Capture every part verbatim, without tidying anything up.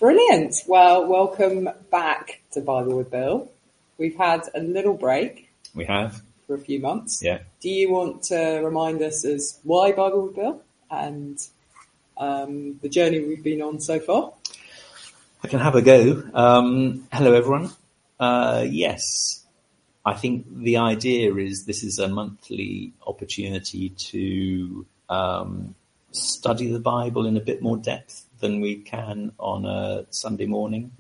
Brilliant. Well, welcome back to Bible with Bill. We've had a little break. We have. For a few months. Yeah. Do you want to remind us as why Bible with Bill and um, the journey we've been on so far? I can have a go. Um, hello, everyone. Uh, yes, I think the idea is this is a monthly opportunity to um, study the Bible in a bit more depth than we can on a Sunday morning.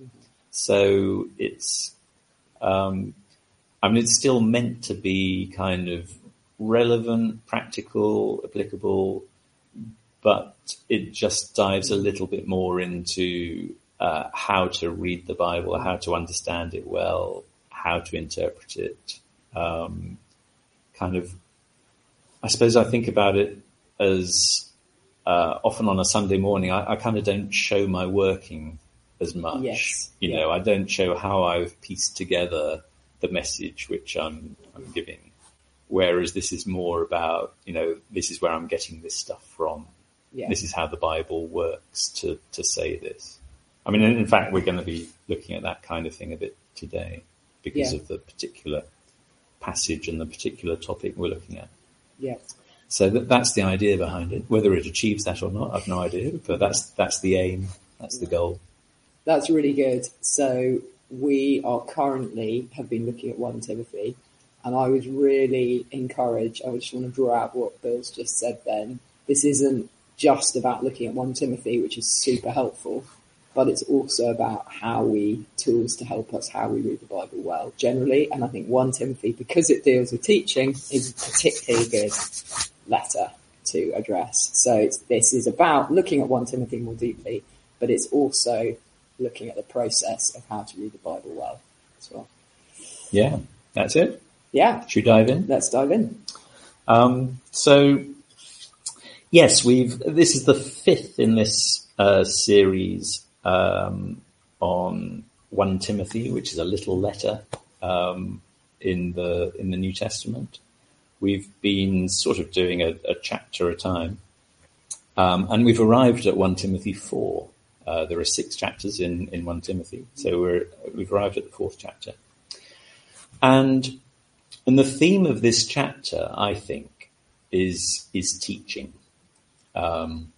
So it's, um, I mean, it's still meant to be kind of relevant, practical, applicable, but it just dives a little bit more into uh, how to read the Bible, how to understand it well, how to interpret it. Um, kind of, I suppose I think about it as uh, often on a Sunday morning, I, I kind of don't show my working as much. Yes. You yeah. know, I don't show how I've pieced together the message which I'm, I'm giving. Whereas this is more about, you know, this is where I'm getting this stuff from. Yeah. This is how the Bible works to, to say this. I mean, in fact, we're going to be looking at that kind of thing a bit today because yeah. of the particular passage and the particular topic we're looking at. Yeah. So that, that's the idea behind it. Whether it achieves that or not, I've no idea, but that's, that's the aim. That's the goal. That's really good. So we are currently have been looking at First Timothy, and I was really encouraged. I just want to draw out what Bill's just said then. This isn't just about looking at First Timothy, which is super helpful, but it's also about how we, tools to help us how we read the Bible well generally. And I think First Timothy, because it deals with teaching, is a particularly good letter to address. So it's, this is about looking at First Timothy more deeply, but it's also looking at the process of how to read the Bible well as well. Yeah, that's it. Yeah. Should we dive in? Let's dive in. Um, so, yes, we've, this is the fifth in this uh, series um, on First Timothy, which is a little letter um, in the in the New Testament. We've been sort of doing a, a chapter at a time, um, and we've arrived at First Timothy four. Uh, there are six chapters in, in First Timothy, so we're, we've arrived at the fourth chapter. And, and the theme of this chapter, I think, is, is teaching. Um,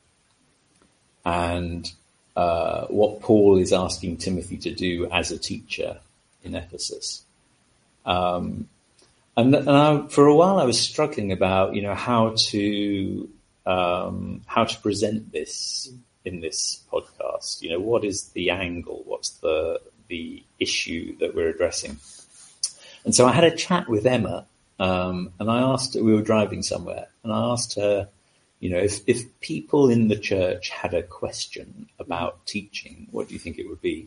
and, uh, what Paul is asking Timothy to do as a teacher in Ephesus. Um, and, and I, for a while I was struggling about, you know, how to, um, how to present this in this podcast. You know, what is the angle? What's the, the issue that we're addressing? And so I had a chat with Emma, um, and I asked her, we were driving somewhere, and I asked her, you know, if, if people in the church had a question about teaching, what do you think it would be?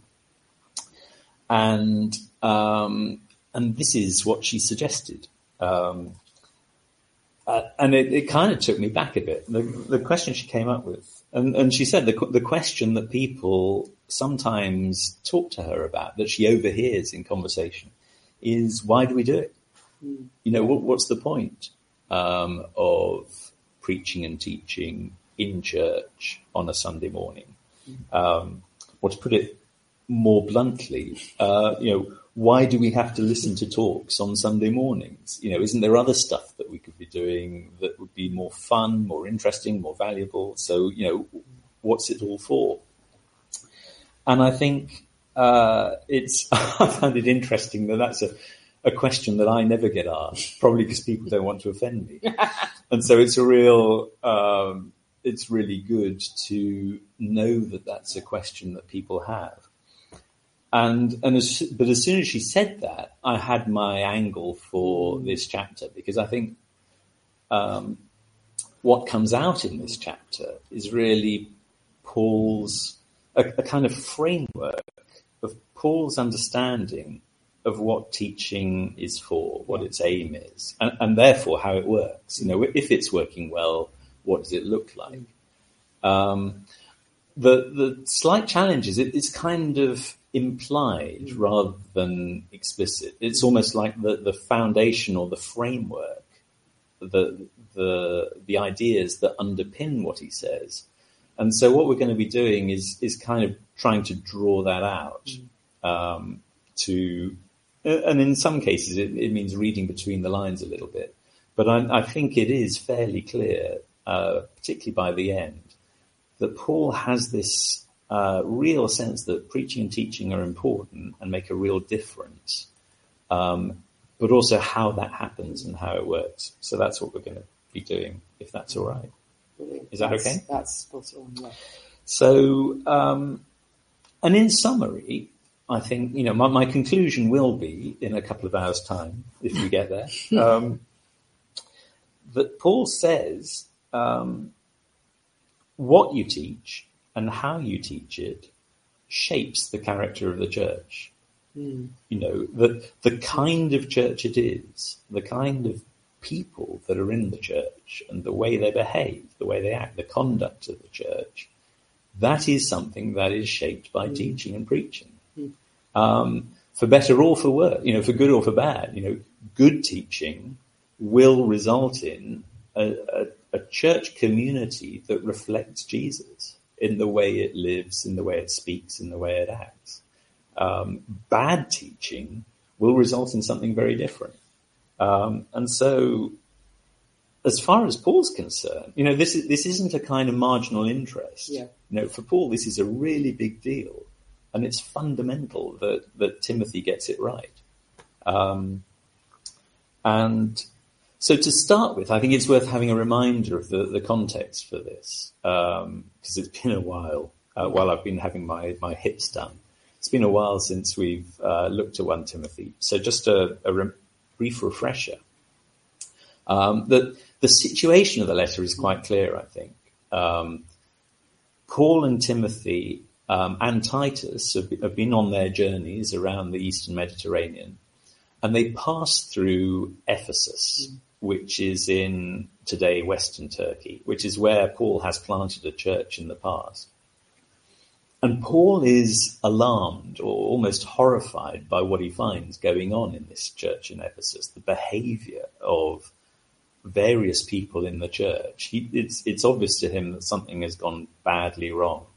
And, um, and this is what she suggested. Um, uh, and it, it kind of took me back a bit. The, the question she came up with, and, and she said the, the question that people sometimes talk to her about, that she overhears in conversation, is why do we do it? Mm. You know, what, what's the point um, of preaching and teaching in church on a Sunday morning? Mm. Um, or to put it more bluntly, uh, you know, why do we have to listen to talks on Sunday mornings? You know, isn't there other stuff that we could be doing that would be more fun, more interesting, more valuable? So, you know, what's it all for? And I think uh, it's, I found it interesting that that's a, a question that I never get asked, probably because people don't want to offend me. And so it's a real, um, it's really good to know that that's a question that people have. And, and as, but as soon as she said that, I had my angle for this chapter, because I think, um, what comes out in this chapter is really Paul's, a, a kind of framework of Paul's understanding of what teaching is for, what its aim is, and, and therefore how it works. You know, if it's working well, what does it look like? Um, the, the slight challenge is it, it's kind of implied rather than explicit. It's almost like the, the foundation or the framework, the, the, the ideas that underpin what he says And so what we're going to be doing is is kind of trying to draw that out um, to, and in some cases it, it means reading between the lines a little bit. But I, I think it is fairly clear, uh, particularly by the end, that Paul has this uh, real sense that preaching and teaching are important and make a real difference, um, but also how that happens and how it works. So that's what we're going to be doing, if that's all right. Brilliant. Is that that's, okay? That's spot on, yeah. So, um, and in summary, I think, you know, my, my conclusion will be in a couple of hours' time, if we get there, um, that Paul says um, what you teach and how you teach it shapes the character of the church. Mm. You know, the, the kind of church it is, the kind of people that are in the church and the way they behave, the way they act, the conduct of the church, that is something that is shaped by mm. teaching and preaching. Mm. Um, for better or for worse, you know, for good or for bad, you know, good teaching will result in a, a, a church community that reflects Jesus in the way it lives, in the way it speaks, in the way it acts. Um, bad teaching will result in something very different. Um, and so, as far as Paul's concerned, you know, this is, this isn't a kind of marginal interest. Yeah. You know, for Paul, this is a really big deal, and it's fundamental that, that Timothy gets it right. Um, and so to start with, I think it's worth having a reminder of the, the context for this, um, because it's been a while, uh, while I've been having my, my hips done. It's been a while since we've, uh, looked at First Timothy. So just a, a re- brief refresher. Um, the, the situation of the letter is quite clear, I think. Um, Paul and Timothy, um, and Titus have, have been on their journeys around the Eastern Mediterranean, and they passed through Ephesus, mm. which is in today Western Turkey, which is where Paul has planted a church in the past. And Paul is alarmed or almost horrified by what he finds going on in this church in Ephesus, the behavior of various people in the church. He, it's, it's obvious to him that something has gone badly wrong.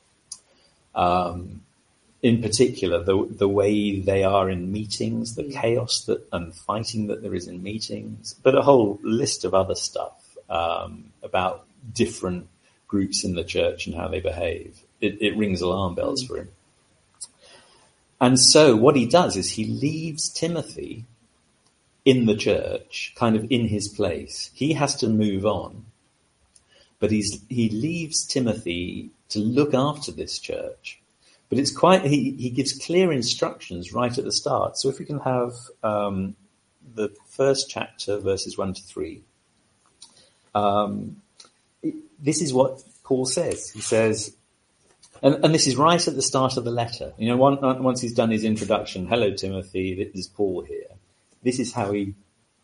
Um, in particular, the, the way they are in meetings, the chaos that and fighting that there is in meetings, but a whole list of other stuff um, about different groups in the church and how they behave. It, it rings alarm bells for him. And so what he does is he leaves Timothy in the church, kind of in his place. He has to move on, but he's, he leaves Timothy to look after this church. But it's quite, he, he gives clear instructions right at the start. So if we can have um, the first chapter, verses one to three. Um, it, this is what Paul says. He says, and, and this is right at the start of the letter. You know, one, once he's done his introduction, hello, Timothy, this is Paul here. This is how he...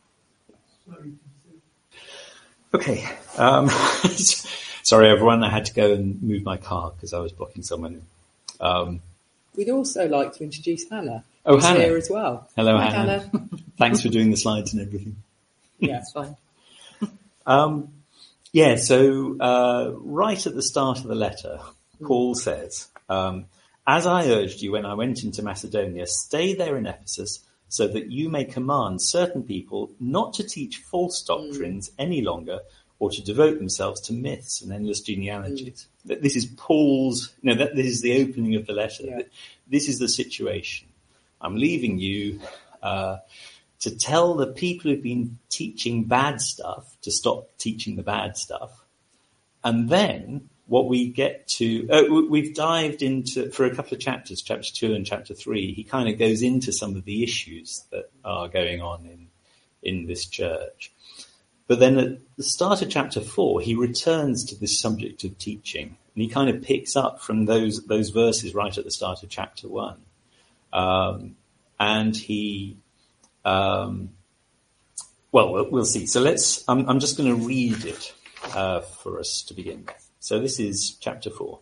Okay. Um, sorry, everyone. I had to go and move my car because I was blocking someone in. Um, We'd also like to introduce Hannah. Oh, who's Hannah. here as well. Hello, Hi, Hannah. Hannah. Thanks for doing the slides and everything. Yeah, it's fine. Um, yeah, so uh, right at the start of the letter, Paul says, um, as I urged you when I went into Macedonia, stay there in Ephesus so that you may command certain people not to teach false doctrines mm. any longer or to devote themselves to myths and endless genealogies. Mm. This is Paul's, you know, that, this is the opening of the letter. Yeah. This is the situation. I'm leaving you uh, to tell the people who've been teaching bad stuff to stop teaching the bad stuff. And then what we get to, uh, we've dived into, for a couple of chapters, chapter two and chapter three, he kind of goes into some of the issues that are going on in, in this church. But then at the start of chapter four, he returns to this subject of teaching, and he kind of picks up from those, those verses right at the start of chapter one. Um, and he, um, well, we'll see. So let's, I'm, I'm just going to read it, uh, for us to begin with. So this is chapter four.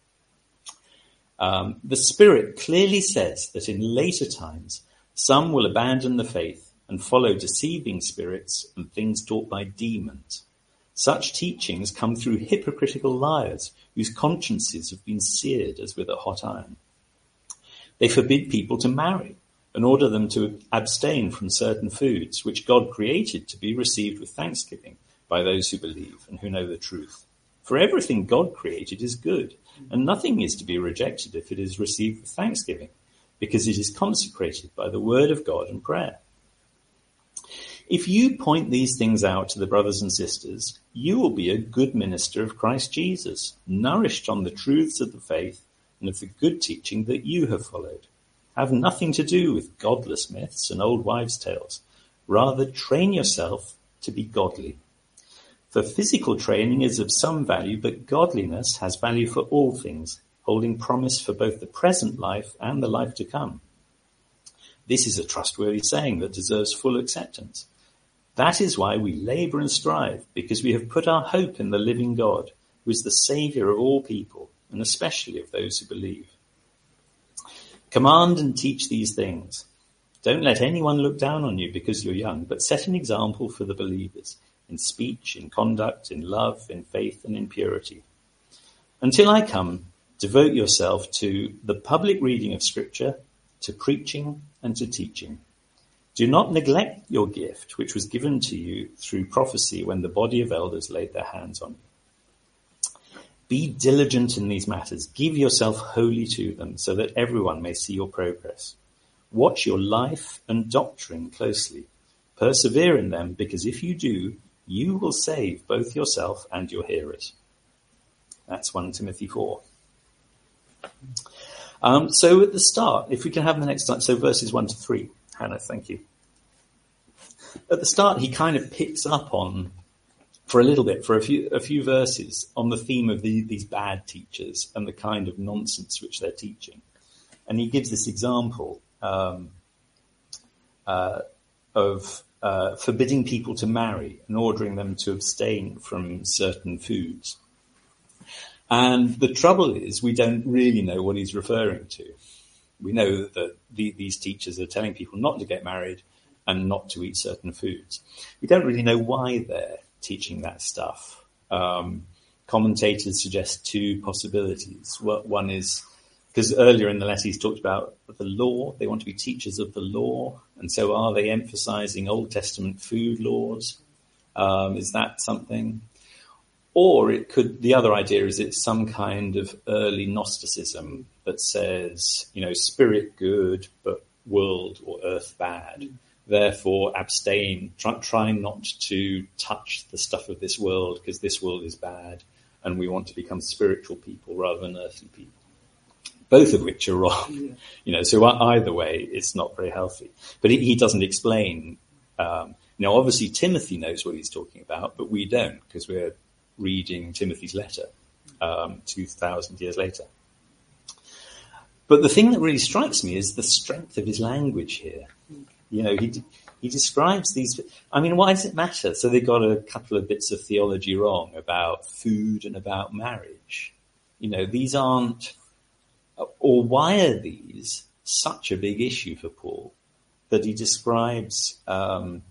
Um, the Spirit clearly says that in later times, some will abandon the faith and follow deceiving spirits and things taught by demons. Such teachings come through hypocritical liars whose consciences have been seared as with a hot iron. They forbid people to marry and order them to abstain from certain foods which God created to be received with thanksgiving by those who believe and who know the truth. For everything God created is good, and nothing is to be rejected if it is received with thanksgiving, because it is consecrated by the word of God and prayer. If you point these things out to the brothers and sisters, you will be a good minister of Christ Jesus, nourished on the truths of the faith and of the good teaching that you have followed. Have nothing to do with godless myths and old wives' tales. Rather, train yourself to be godly. For physical training is of some value, but godliness has value for all things, holding promise for both the present life and the life to come. This is a trustworthy saying that deserves full acceptance. That is why we labor and strive, because we have put our hope in the living God, who is the Saviour of all people, and especially of those who believe. Command and teach these things. Don't let anyone look down on you because you're young, but set an example for the believers, in speech, in conduct, in love, in faith, and in purity. Until I come, devote yourself to the public reading of Scripture, to preaching, and to teaching. Do not neglect your gift, which was given to you through prophecy when the body of elders laid their hands on you. Be diligent in these matters. Give yourself wholly to them, so that everyone may see your progress. Watch your life and doctrine closely. Persevere in them, because if you do, you will save both yourself and your hearers. That's First Timothy four. Um, so at the start, if we can have the next slide, so verses one to three. Hannah, thank you. At the start, he kind of picks up on, for a little bit, for a few a few verses, on the theme of the, these bad teachers and the kind of nonsense which they're teaching. And he gives this example um, uh, of uh, forbidding people to marry and ordering them to abstain from certain foods. And the trouble is, we don't really know what he's referring to. We know that the, these teachers are telling people not to get married and not to eat certain foods. We don't really know why they're teaching that stuff. Um, commentators suggest two possibilities. One is, because earlier in the letter he's talked about the law. They want to be teachers of the law. And so are they emphasizing Old Testament food laws? Um, is that something? Or it could, the other idea is it's some kind of early Gnosticism that says, you know, spirit good, but world or earth bad. Therefore, abstain, try, try not to touch the stuff of this world because this world is bad and we want to become spiritual people rather than earthly people. Both of which are wrong. Yeah. You know, so either way, it's not very healthy. But he, he doesn't explain. Um, now, obviously, Timothy knows what he's talking about, but we don't because we're reading Timothy's letter um, two thousand years later. But the thing that really strikes me is the strength of his language here. You know, he he describes these. I mean, why does it matter? So they got a couple of bits of theology wrong about food and about marriage. You know, these aren't, or why are these such a big issue for Paul that he describes? Um,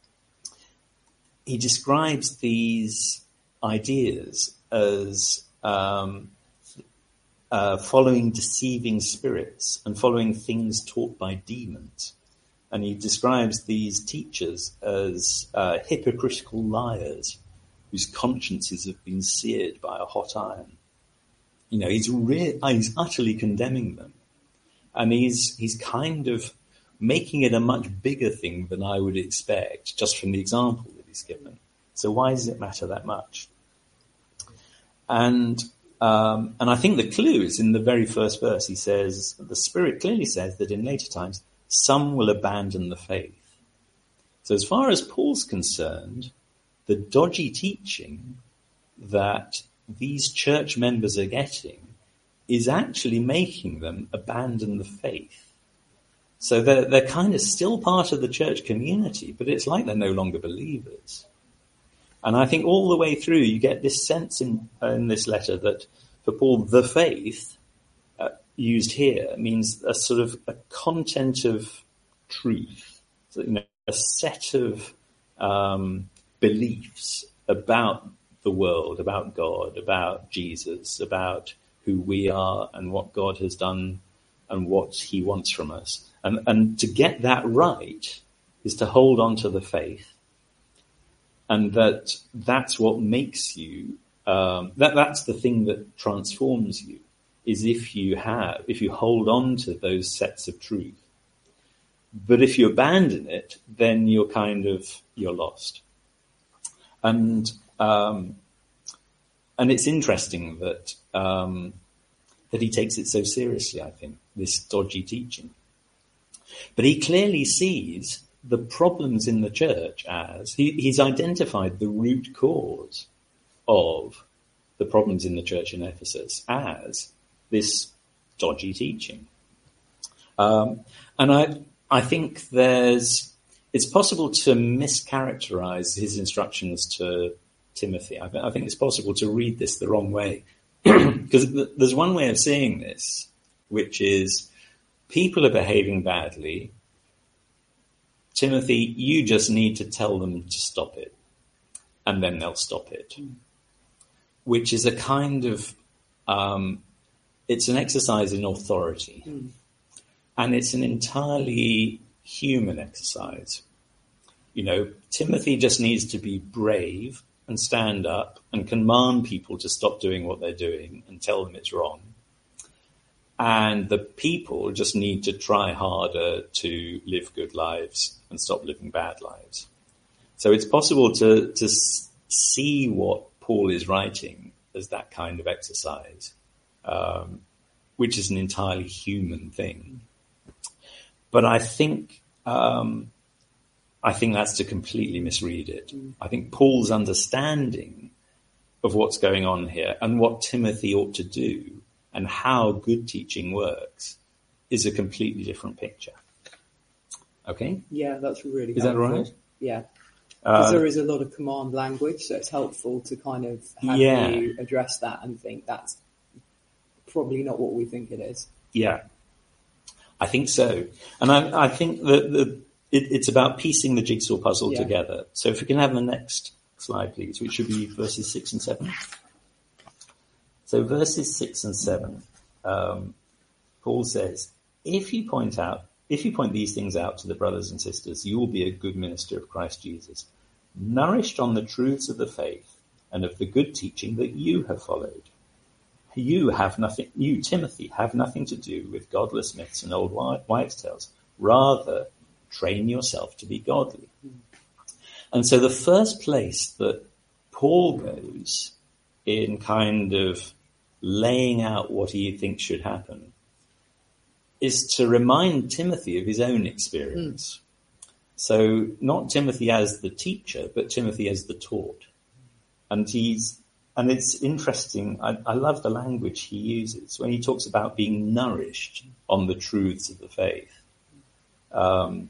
he describes these ideas as um, uh, following deceiving spirits and following things taught by demons. And he describes these teachers as uh, hypocritical liars whose consciences have been seared by a hot iron. You know, he's re- he's utterly condemning them. And he's he's kind of making it a much bigger thing than I would expect, just from the example that he's given. So why does it matter that much? And um, and I think the clue is in the very first verse. He says, the Spirit clearly says that in later times, some will abandon the faith. So as far as Paul's concerned, the dodgy teaching that these church members are getting is actually making them abandon the faith. So they're, they're kind of still part of the church community, but it's like they're no longer believers. And I think all the way through you get this sense in, in this letter that for Paul, the faith uh, used here means a sort of a content of truth, so, you know, a set of um, beliefs about the world, about God, about Jesus, about who we are and what God has done and what he wants from us. And, and to get that right is to hold on to the faith. And that that's what makes you, um, that, that's the thing that transforms you, is if you have, if you hold on to those sets of truth. But if you abandon it, then you're kind of, you're lost. And, um, and it's interesting that, um, that he takes it so seriously, I think, this dodgy teaching. But he clearly sees the problems in the church as, he, he's identified the root cause of the problems in the church in Ephesus as this dodgy teaching. Um, and I, I think there's, it's possible to mischaracterize his instructions to Timothy. I, I think it's possible to read this the wrong way. Because there's one way of seeing this, which is people are behaving badly. Timothy, you just need to tell them to stop it, and then they'll stop it. Mm. Which is a kind of, um, it's an exercise in authority. Mm. And it's an entirely human exercise. You know, Timothy just needs to be brave and stand up and command people to stop doing what they're doing and tell them it's wrong. And the people just need to try harder to live good lives and stop living bad lives. So it's possible to, to see what Paul is writing as that kind of exercise, um, which is an entirely human thing. But I think, um, I think that's to completely misread it. I think Paul's understanding of what's going on here and what Timothy ought to do and how good teaching works is a completely different picture. Okay? Yeah, that's really Is helpful. that right? Yeah. Because Uh, there is a lot of command language, so it's helpful to kind of have yeah. you address that and think that's probably not what we think it is. Yeah, I think so. And I, I think that the, it, it's about piecing the jigsaw puzzle Yeah. together. So if we can have the next slide, please, which should be verses six and seven. So verses six and seven, um, Paul says, if you point out, if you point these things out to the brothers and sisters, you will be a good minister of Christ Jesus, nourished on the truths of the faith and of the good teaching that you have followed. You have nothing, you, Timothy, have nothing to do with godless myths and old wives' tales. Rather, train yourself to be godly. And so the first place that Paul goes in kind of laying out what he thinks should happen is to remind Timothy of his own experience. Mm. So not Timothy as the teacher, but Timothy as the taught. And he's, and it's interesting, I, I love the language he uses when he talks about being nourished on the truths of the faith. Um,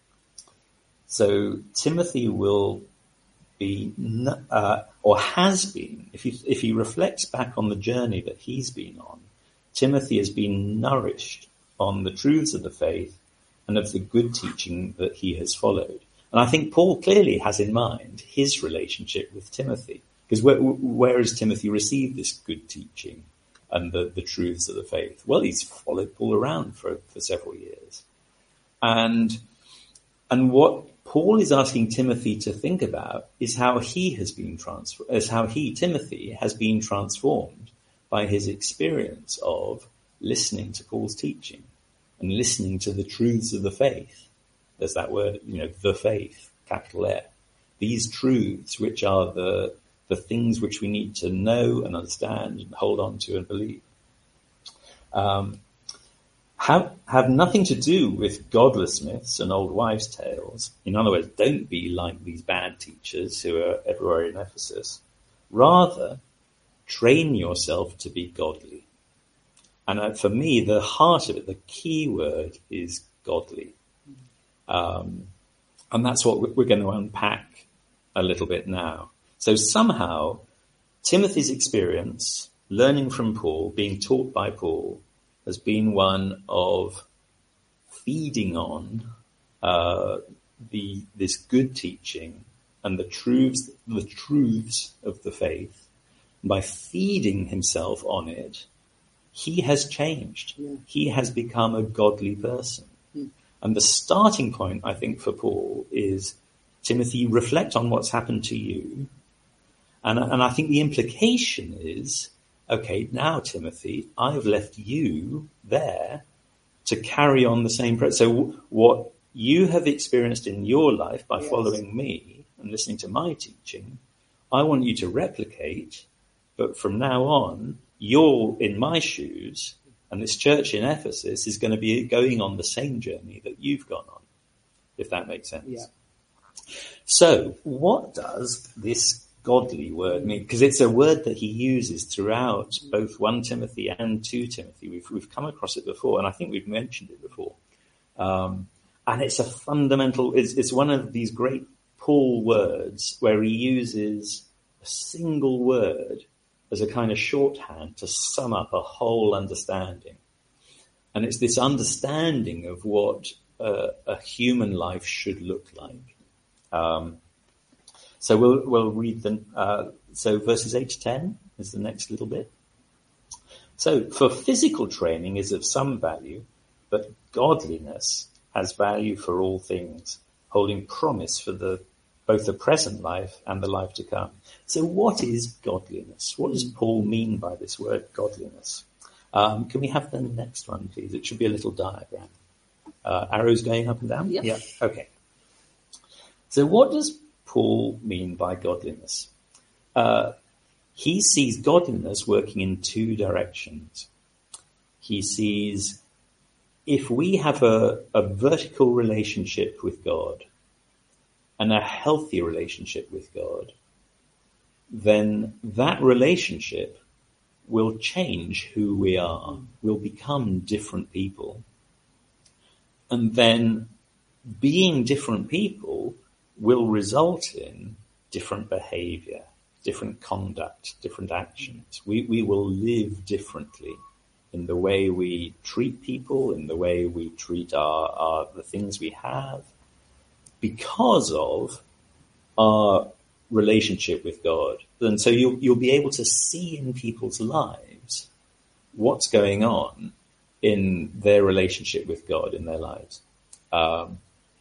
so Timothy will be, uh, or has been, if he, if he reflects back on the journey that he's been on, Timothy has been nourished on the truths of the faith and of the good teaching that he has followed. And I think Paul clearly has in mind his relationship with Timothy. Because where, where has Timothy received this good teaching and the, the truths of the faith? Well, he's followed Paul around for, for several years. And, and what Paul is asking Timothy to think about is how he has been transformed, as how he, Timothy, has been transformed by his experience of listening to Paul's teaching and listening to the truths of the faith. There's that word, you know, the faith, capital F. These truths, which are the the things which we need to know and understand and hold on to and believe, um, have have nothing to do with godless myths and old wives' tales. In other words, don't be like these bad teachers who are everywhere in Ephesus. Rather, train yourself to be godly. And uh, for me, the heart of it, the key word is godly. Um, and that's what we're going to unpack a little bit now. So somehow, Timothy's experience, learning from Paul, being taught by Paul, has been one of feeding on uh, the this good teaching and the truths, the truths of the faith, by feeding himself on it, he has changed. Yeah. He has become a godly person. Mm. And the starting point, I think, for Paul is, Timothy, reflect on what's happened to you. And, and I think the implication is, okay, now, Timothy, I've left you there to carry on the same process. So w- what you have experienced in your life by Yes. following me and listening to my teaching, I want you to replicate, but from now on, you're in my shoes, and this church in Ephesus is going to be going on the same journey that you've gone on, if that makes sense. Yeah. So what does this godly word mean? Because it's a word that he uses throughout both First Timothy and Second Timothy. We've, we've come across it before, and I think we've mentioned it before. Um, and it's a fundamental, it's, it's one of these great Paul words where he uses a single word as a kind of shorthand to sum up a whole understanding. And it's this understanding of what uh, a human life should look like. Um, so we'll, we'll read the, uh, so verses eight to ten is the next little bit. So for physical training is of some value, but godliness has value for all things, holding promise for the both the present life and the life to come. So what is godliness? What does Paul mean by this word godliness? Um, can we have the next one, please? It should be a little diagram. Uh, arrows going up and down? Yep. Yeah. Okay. So what does Paul mean by godliness? Uh, he sees godliness working in two directions. He sees if we have a, a vertical relationship with God and a healthy relationship with God, then that relationship will change who we are. We'll become different people. And then being different people will result in different behavior, different conduct, different actions. We, we will live differently in the way we treat people, in the way we treat our, our the things we have, because of our relationship with God. And so you'll, you'll be able to see in people's lives what's going on in their relationship with God in their lives. Um,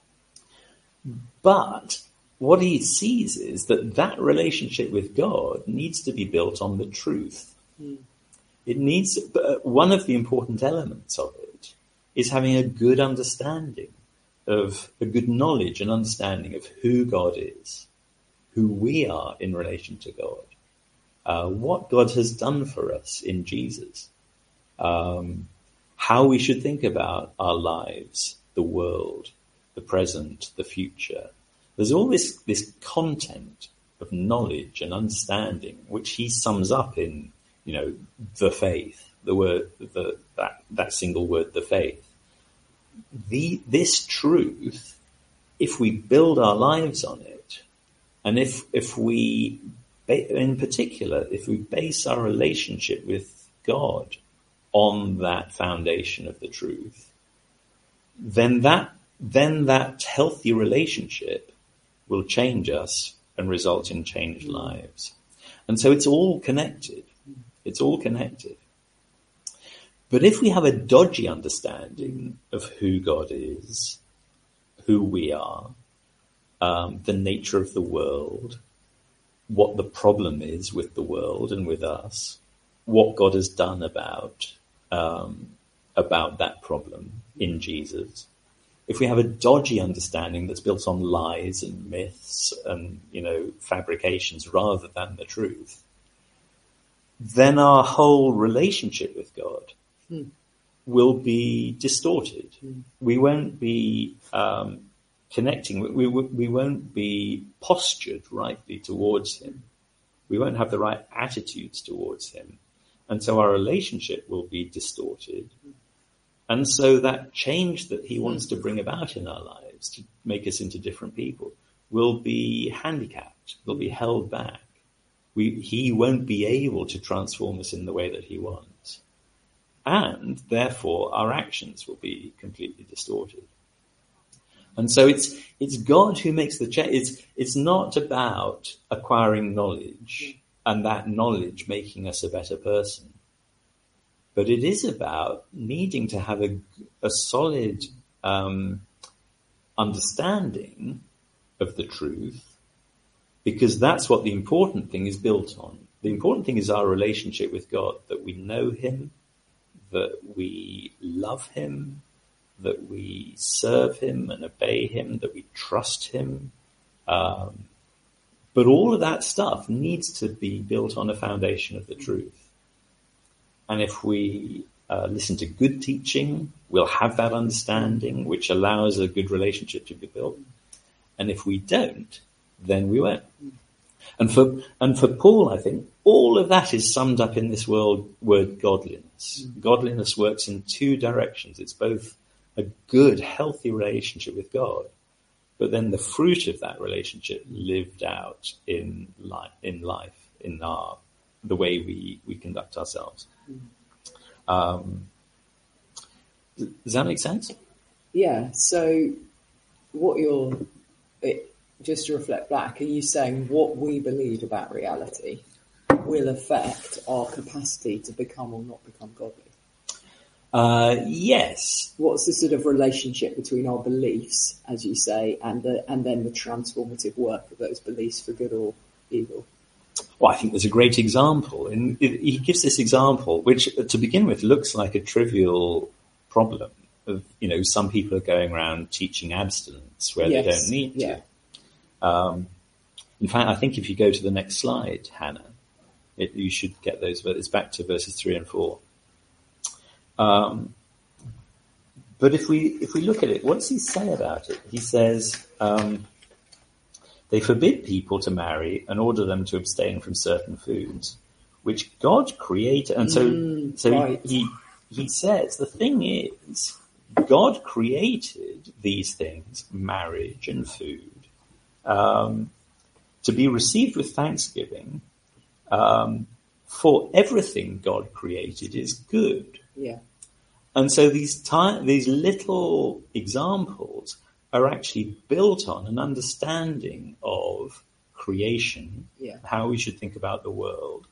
but what he sees is that that relationship with God needs to be built on the truth. Mm. It needs, but one of the important elements of it is having a good understanding of, a good knowledge and understanding of who God is, who we are in relation to God, uh, what God has done for us in Jesus, um, how we should think about our lives, the world, the present, the future. There's all this, this content of knowledge and understanding, which he sums up in, you know, the faith, the word, the, that, that single word, the faith. The, this truth, if we build our lives on it, and if, if we, in particular, if we base our relationship with God on that foundation of the truth, then that, then that healthy relationship will change us and result in changed lives. And so it's all connected. It's all connected. But if we have a dodgy understanding of who God is, who we are, um, the nature of the world, what the problem is with the world and with us, what God has done about um, about that problem in Jesus. If we have a dodgy understanding that's built on lies and myths and, you know, fabrications rather than the truth, then our whole relationship with God hmm. will be distorted. Hmm. We won't be um, connecting. We, we, we won't be postured rightly towards him. We won't have the right attitudes towards him. And so our relationship will be distorted. And so that change that he wants to bring about in our lives to make us into different people will be handicapped, will be held back. We, he won't be able to transform us in the way that he wants. And therefore our actions will be completely distorted. And so it's it's God who makes the change. It's it's not about acquiring knowledge and that knowledge making us a better person, but it is about needing to have a a solid um, understanding of the truth, because that's what the important thing is built on. The important thing is our relationship with God, that we know him, that we love him, that we serve him and obey him, that we trust him. Um, but all of that stuff needs to be built on a foundation of the truth. And if we uh, listen to good teaching, we'll have that understanding, which allows a good relationship to be built. And if we don't, then we won't. And for and for Paul, I think, all of that is summed up in this word, word godliness. Godliness works in two directions. It's both a good, healthy relationship with God, but then the fruit of that relationship lived out in life, in life, in our the way we, we conduct ourselves. Um, does that make sense? Yeah. So, what you're it, just to reflect back, are you saying what we believe about reality will affect our capacity to become or not become godly? Uh, yes. What's the sort of relationship between our beliefs, as you say, and the and then the transformative work of those beliefs for good or evil? Well, I think there's a great example. And he gives this example, which to begin with looks like a trivial problem of, you know, some people are going around teaching abstinence where yes. they don't need yeah. to. Um, in fact, I think if you go to the next slide, Hannah, it, you should get those, but it's back to verses three and four. Um, but if we, if we look at it, what does he say about it? He says, um, they forbid people to marry and order them to abstain from certain foods, which God created. And so, mm, so right. he, he says the thing is, God created these things, marriage and food, um, to be received with thanksgiving, um, for everything God created is good. Yeah. And so these ty- these little examples are actually built on an understanding of creation, yeah. how we should think about the world,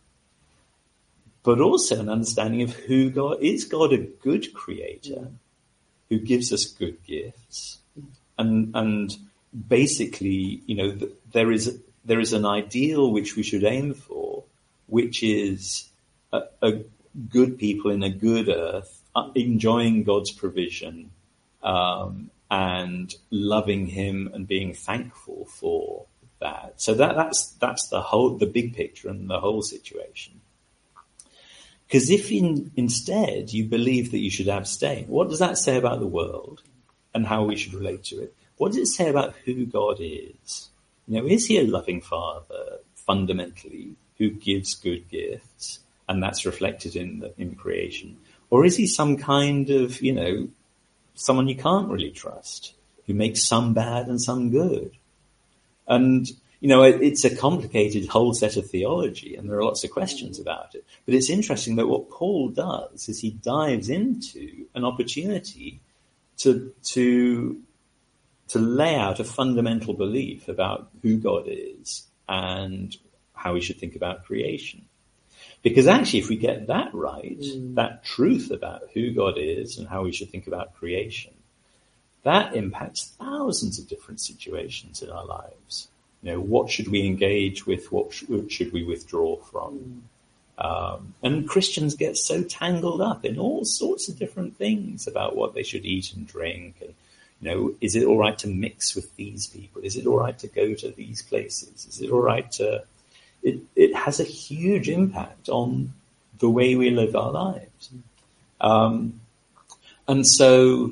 but also an understanding of who God is. God a good creator yeah. who gives us good gifts, and and basically, you know, th- there is there is an ideal which we should aim for, which is a, a good people in a good earth, enjoying God's provision, um, and loving him and being thankful for that. So that, that's, that's the whole, the big picture and the whole situation. Because if in, instead you believe that you should abstain, what does that say about the world and how we should relate to it? What does it say about who God is? You know, is he a loving father fundamentally who gives good gifts? And that's reflected in the, in creation. Or is he some kind of, you know, someone you can't really trust, who makes some bad and some good? And, you know, it, it's a complicated whole set of theology, and there are lots of questions about it. But it's interesting that what Paul does is he dives into an opportunity to, to, to lay out a fundamental belief about who God is and how we should think about creation. Because actually, if we get that right, mm. that truth about who God is and how we should think about creation, that impacts thousands of different situations in our lives. You know, what should we engage with? What sh- should we withdraw from? Mm. Um, and Christians get so tangled up in all sorts of different things about what they should eat and drink. And, you know, is it all right to mix with these people? Is it all right to go to these places? Is it all right to... It, it has a huge impact on the way we live our lives. Um, and so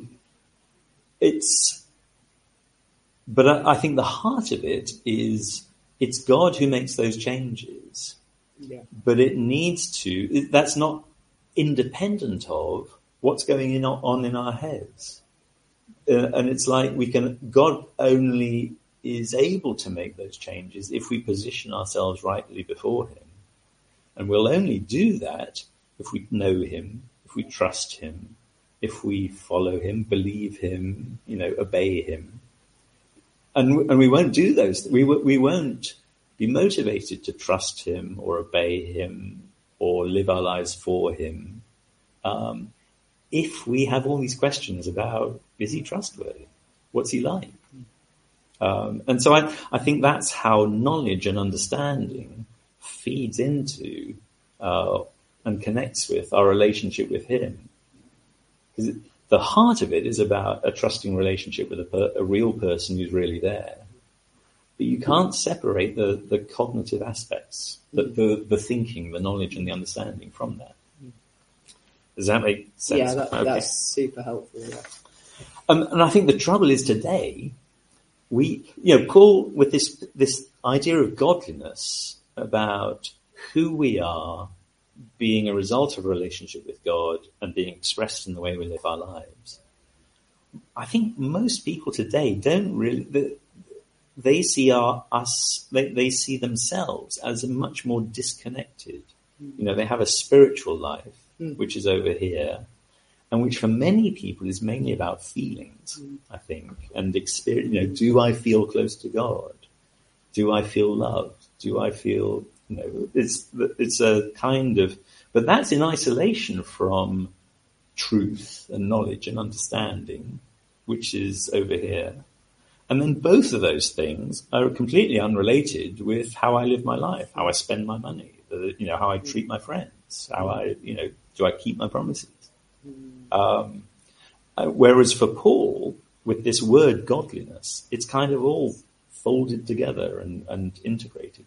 it's, but I, I think the heart of it is it's God who makes those changes, yeah. but it needs to, it, that's not independent of what's going in, on in our heads. Uh, and it's like we can, God only is able to make those changes if we position ourselves rightly before him. And we'll only do that if we know him, if we trust him, if we follow him, believe him, you know, obey him. and and we won't do those. We we won't be motivated to trust him or obey him or live our lives for him um, if we have all these questions about, is he trustworthy? What's he like? Um, and so I, I think that's how knowledge and understanding feeds into uh, and connects with our relationship with him. Because the heart of it is about a trusting relationship with a, per, a real person who's really there. But you can't separate the, the cognitive aspects, the, the, the thinking, the knowledge and the understanding from that. Does that make sense? Yeah, that, okay. that's super helpful. Yeah. Um, and I think the trouble is today, we, you know, Paul, with this, this idea of godliness, about who we are being a result of a relationship with God and being expressed in the way we live our lives. I think most people today don't really, they, they see our, us, they, they see themselves as a much more disconnected. Mm. You know, they have a spiritual life, mm. which is over here, and which for many people is mainly about feelings, mm. I think, and experience. You know, do I feel close to God? Do I feel loved? Do I feel, you know, it's, it's a kind of, but that's in isolation from truth and knowledge and understanding, which is over here. And then both of those things are completely unrelated with how I live my life, how I spend my money, you know, how I treat my friends, how I, you know, do I keep my promises? Um, whereas for Paul, with this word godliness, it's kind of all folded together and, and integrated.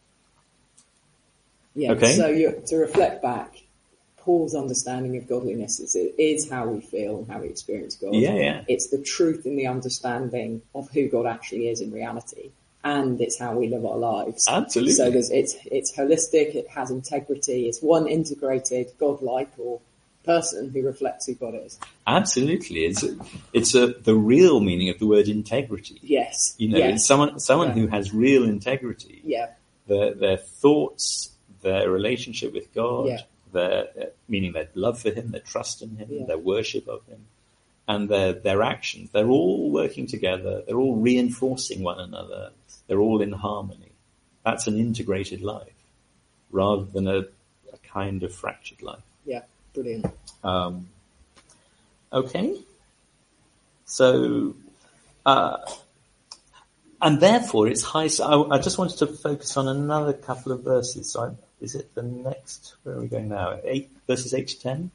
Yeah, okay? So you, to reflect back, Paul's understanding of godliness is, is how we feel and how we experience God. Yeah, yeah. It's the truth and the understanding of who God actually is in reality, and it's how we live our lives. Absolutely. So there's, it's it's holistic, it has integrity, it's one integrated, God-like or person who reflects who God is. Absolutely. It's a, it's a, the real meaning of the word integrity. Yes. You know, yes. it's someone, someone yeah. who has real integrity. Yeah. Their, their thoughts, their relationship with God, yeah. their, meaning their love for him, their trust in him, yeah. their worship of him, and their, their actions. They're all working together. They're all reinforcing one another. They're all in harmony. That's an integrated life rather than a, a kind of fractured life. Yeah. Brilliant. Um, okay. So, uh, and therefore it's high. So I, I just wanted to focus on another couple of verses. So I, is it the next, where are we going now? Eight, verses eight to ten?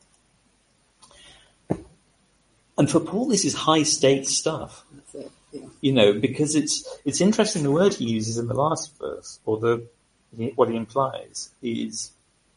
And for Paul, this is high stakes stuff. That's it. Yeah. You know, because it's, it's interesting the word he uses in the last verse, or the, what he implies is,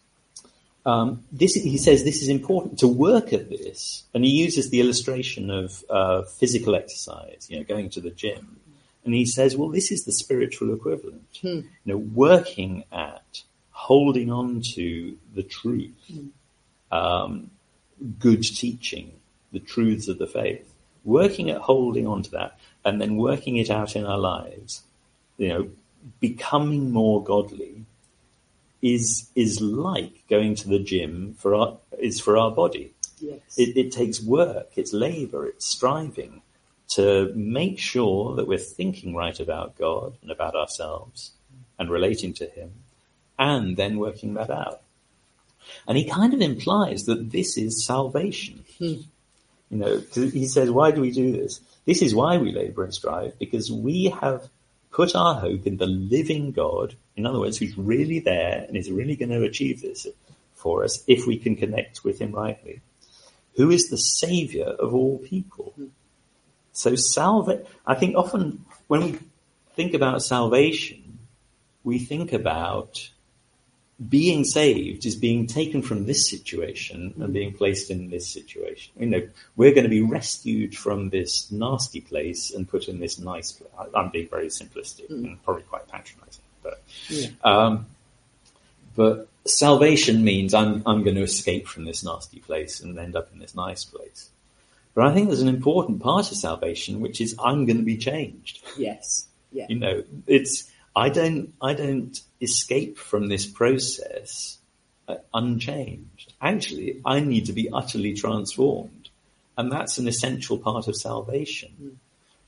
Um, this, he says this is important to work at this, and he uses the illustration of uh, physical exercise, you know, going to the gym, and he says, well, this is the spiritual equivalent, hmm. you know, working at holding on to the truth, hmm. um, good teaching, the truths of the faith, working at holding on to that, and then working it out in our lives, you know, becoming more godly. Is is like going to the gym for our is for our body. Yes. It, it takes work, it's labour, it's striving to make sure that we're thinking right about God and about ourselves and relating to Him, and then working that out. And he kind of implies that this is salvation. Hmm. You know, he says, "Why do we do this? This is why we labour and strive, because we have put our hope in the living God, in other words, who's really there and is really going to achieve this for us if we can connect with him rightly, who is the saviour of all people." So salva- I think often when we think about salvation, we think about being saved is being taken from this situation and being placed in this situation. You know, we're going to be rescued from this nasty place and put in this nice place. I'm being very simplistic mm. and probably quite patronizing, but, yeah. um, but salvation means I'm, I'm going to escape from this nasty place and end up in this nice place. But I think there's an important part of salvation, which is I'm going to be changed. Yes. Yeah. You know, it's, I don't, I don't escape from this process uh, unchanged. Actually, I need to be utterly transformed. And that's an essential part of salvation. Mm.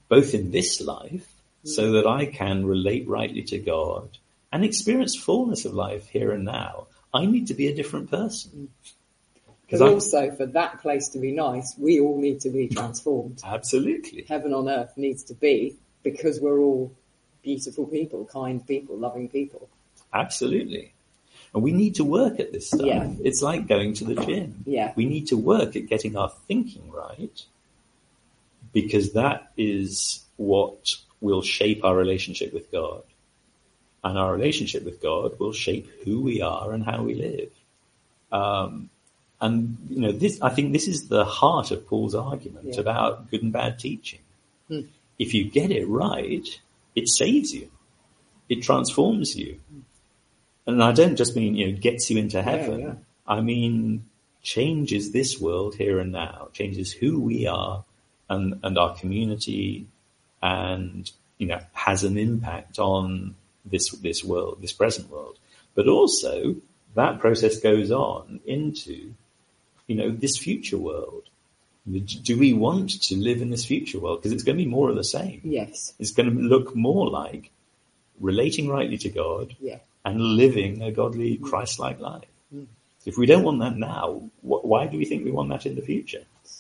both in this life, so that I can relate rightly to God and experience fullness of life here and now, I need to be a different person. But also, for that place to be nice, we all need to be transformed. Absolutely. Heaven on earth needs to be, because we're all beautiful people, kind people, loving people. Absolutely. And we need to work at this stuff. Yeah. It's like going to the gym. Yeah. We need to work at getting our thinking right, because that is what will shape our relationship with God. And our relationship with God will shape who we are and how we live. Um, and, you know, this, I think this is the heart of Paul's argument Yeah. about good and bad teaching. Hmm. If you get it right, it saves you. It transforms you. And I don't just mean, you know, gets you into heaven. Yeah, yeah. I mean, changes this world here and now, changes who we are and, and our community, and, you know, has an impact on this, this world, this present world. But also that process goes on into, you know, this future world. Do we want to live in this future world? Because it's going to be more of the same. Yes. It's going to look more like relating rightly to God, Yeah. and living a godly, Christ-like life. Mm. If we don't want that now, wh- why do we think we want that in the future?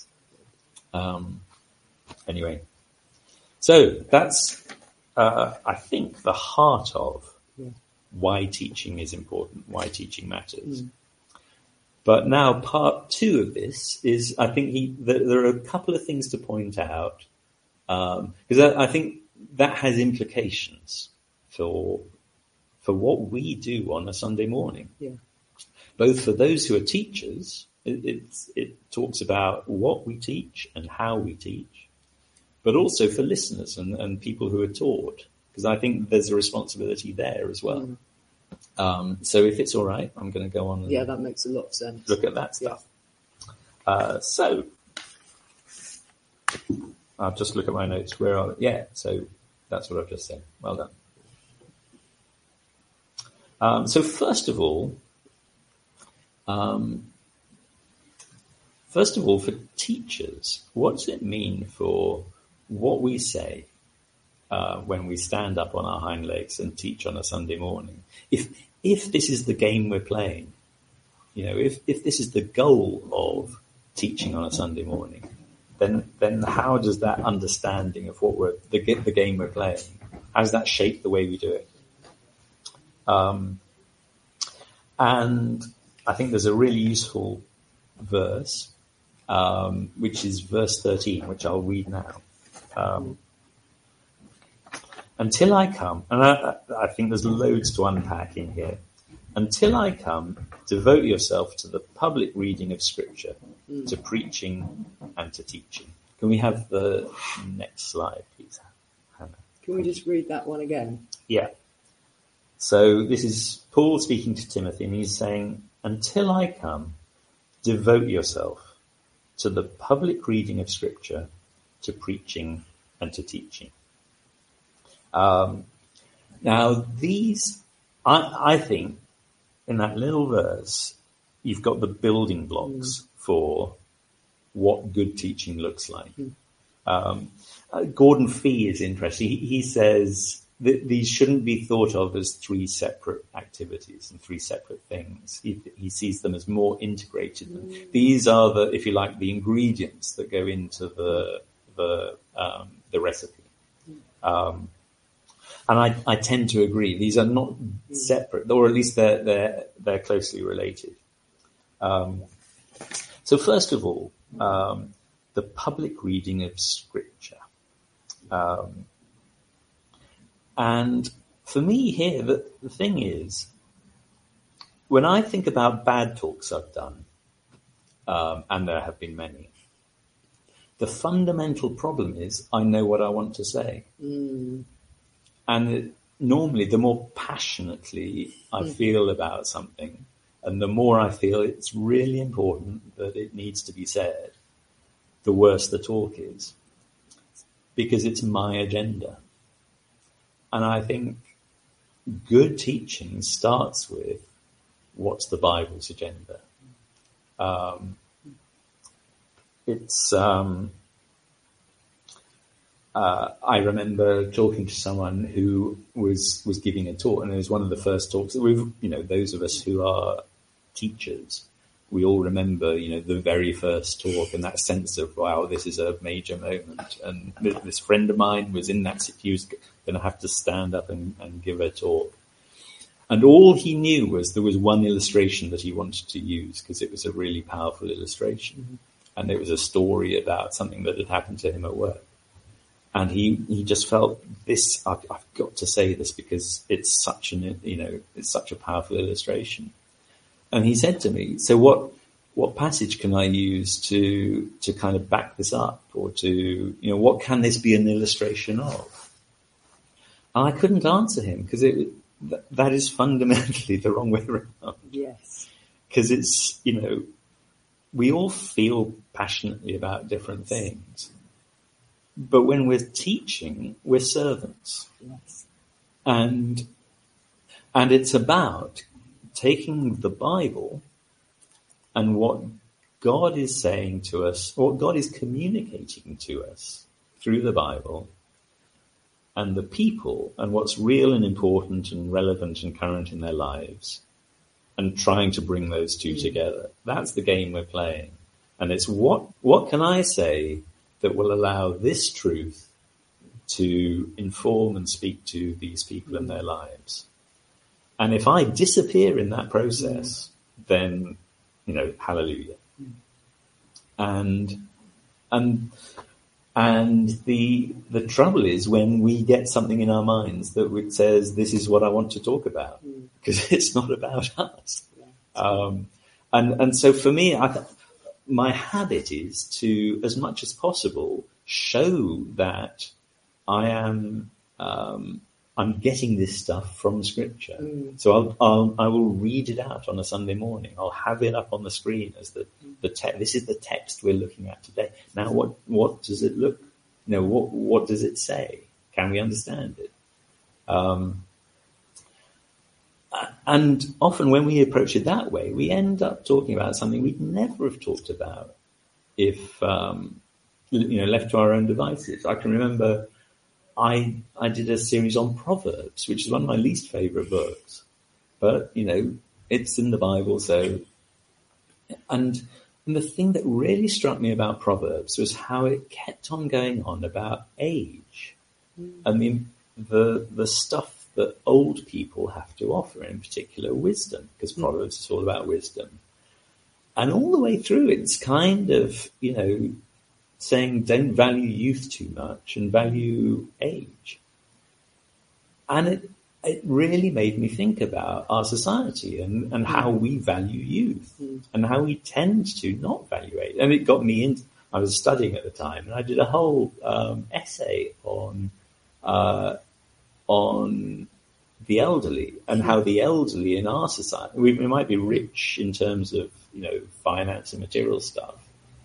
Um, anyway, so that's, uh, I think, the heart of Yeah. why teaching is important, why teaching matters. Mm. But now part two of this is, I think he, there, there are a couple of things to point out, because um, I, I think that has implications for for what we do on a Sunday morning. Yeah. Both for those who are teachers, it, it's, it talks about what we teach and how we teach, but also for listeners and, and people who are taught, because I think there's a responsibility there as well. Mm. Um, so if it's all right, I'm going to go on and Yeah, that makes a lot of sense. look at that stuff. Yeah. Uh, so I'll just look at my notes. Where are they? Yeah, so that's what I've just said. Well done. Um, so first of all, um, first of all, for teachers, what does it mean for what we say uh, when we stand up on our hind legs and teach on a Sunday morning? If if this is the game we're playing, you know, if if this is the goal of teaching on a Sunday morning, then then how does that understanding of what we're the the game we're playing, how does that shape the way we do it? Um, and I think there's a really useful verse, um, which is verse thirteen, which I'll read now. Um, Until I come, and I, I think there's loads to unpack in here. Until I come, devote yourself to the public reading of Scripture, mm. to preaching and to teaching. Can we have the next slide, please, Hannah? Can we just read that one again? Yeah. So this is Paul speaking to Timothy, and he's saying, until I come, devote yourself to the public reading of Scripture, to preaching and to teaching. Um, now these, I, I think, in that little verse, you've got the building blocks mm. for what good teaching looks like. Mm. Um, uh, Gordon Fee is interesting. He, he says that these shouldn't be thought of as three separate activities and three separate things. He, he sees them as more integrated. Mm. These are the, if you like, the ingredients that go into the the um, the recipe. Mm. Um, And I, I tend to agree. These are not separate, or at least they're they're they're closely related. Um, so first of all, um, the public reading of Scripture, um, and for me here, the, the thing is, when I think about bad talks I've done, um, and there have been many, the fundamental problem is I know what I want to say. Mm. And it, normally, the more passionately I mm. feel about something, and the more I feel it's really important that it needs to be said, the worse the talk is, because it's my agenda. And I think good teaching starts with what's the Bible's agenda. Um, it's um, uh, I remember talking to someone who was was giving a talk, and it was one of the first talks that we've, you know, those of us who are teachers, we all remember, you know, the very first talk and that sense of, wow, this is a major moment. And this friend of mine was in that, he was going to have to stand up and, and give a talk. And all he knew was there was one illustration that he wanted to use because it was a really powerful illustration. Mm-hmm. And it was a story about something that had happened to him at work. And he, he just felt this, I've, I've got to say this because it's such an, you know, it's such a powerful illustration. And he said to me, so what, what passage can I use to, to kind of back this up, or to, you know, what can this be an illustration of? And I couldn't answer him because it, th- that is fundamentally the wrong way around. Yes. Because it's, you know, we all feel passionately about different things, but when we're teaching, we're servants. Yes. And, and it's about taking the Bible and what God is saying to us, or what God is communicating to us through the Bible, and the people and what's real and important and relevant and current in their lives, and trying to bring those two together. That's the game we're playing. And it's what, what can I say that will allow this truth to inform and speak to these people in their lives? And if I disappear in that process, then, you know, hallelujah. And, and, and the, the trouble is when we get something in our minds that says, this is what I want to talk about, because it's not about us. Um, and, and so for me, I, my habit is to, as much as possible, show that I am, um, I'm getting this stuff from Scripture. Mm. So I'll, I'll, I will read it out on a Sunday morning. I'll have it up on the screen as the, the te- this is the text we're looking at today. Now, what, what does it look, you know, what, what does it say? Can we understand it? Um, and often when we approach it that way, we end up talking about something we'd never have talked about if, um, you know, left to our own devices. I can remember I, I did a series on Proverbs, which is one of my least favorite books, but, you know, it's in the Bible. So, and, and the thing that really struck me about Proverbs was how it kept on going on about age. Mm. I mean, the, the stuff that old people have to offer, in particular wisdom, because mm. Proverbs is all about wisdom. And all the way through, it's kind of, you know, saying don't value youth too much and value age. And it, it really made me think about our society and, and how we value youth mm. and how we tend to not value age. And it got me in, I was studying at the time, and I did a whole um, essay on, uh, on the elderly and how the elderly in our society, we, we might be rich in terms of, you know, finance and material stuff,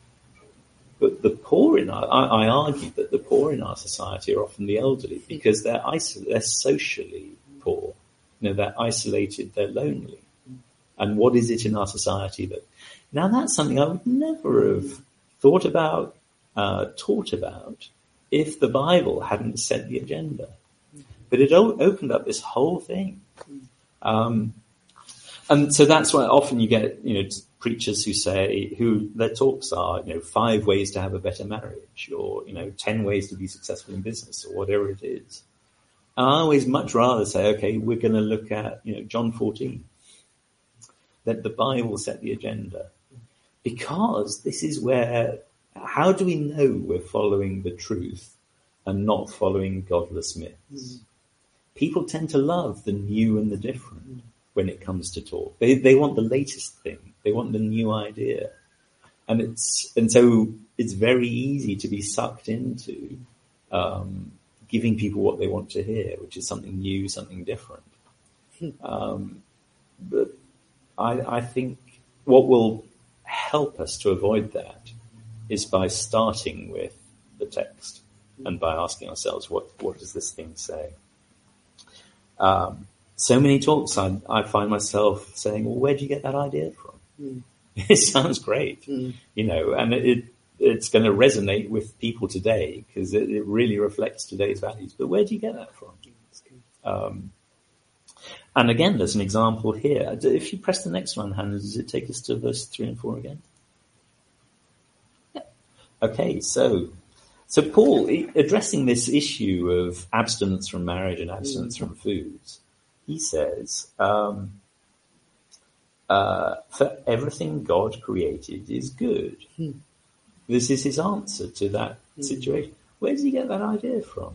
but the poor in our, I, I argue that the poor in our society are often the elderly because they're isolated, they're socially poor. You know, they're isolated, they're lonely. And what is it in our society that, now that's something I would never have thought about, uh, taught about if the Bible hadn't set the agenda. But it o- opened up this whole thing. Um, and so that's why often you get, you know, preachers who say, who their talks are, you know, five ways to have a better marriage, or, you know, ten ways to be successful in business, or whatever it is. And I always much rather say, okay, we're going to look at, you know, John fourteen. Let the Bible set the agenda. Because this is where, how do we know we're following the truth and not following godless myths? Mm. People tend to love the new and the different when it comes to talk. They they want the latest thing. They want the new idea. And it's, and so it's very easy to be sucked into, um, giving people what they want to hear, which is something new, something different. Um, but I, I think what will help us to avoid that is by starting with the text and by asking ourselves, what, what does this thing say? Um, so many talks I, I find myself saying, well, where do you get that idea from? Mm. It sounds great, mm. you know, and it, it's going to resonate with people today because it, it really reflects today's values. But where do you get that from? Um, and again, there's an example here. If you press the next one, Hannah, does it take us to verse three and four again? Yeah. Okay, so so Paul, addressing this issue of abstinence from marriage and abstinence mm. from foods, he says, um, uh, for everything God created is good. Mm. This is his answer to that mm. situation. Where does he get that idea from?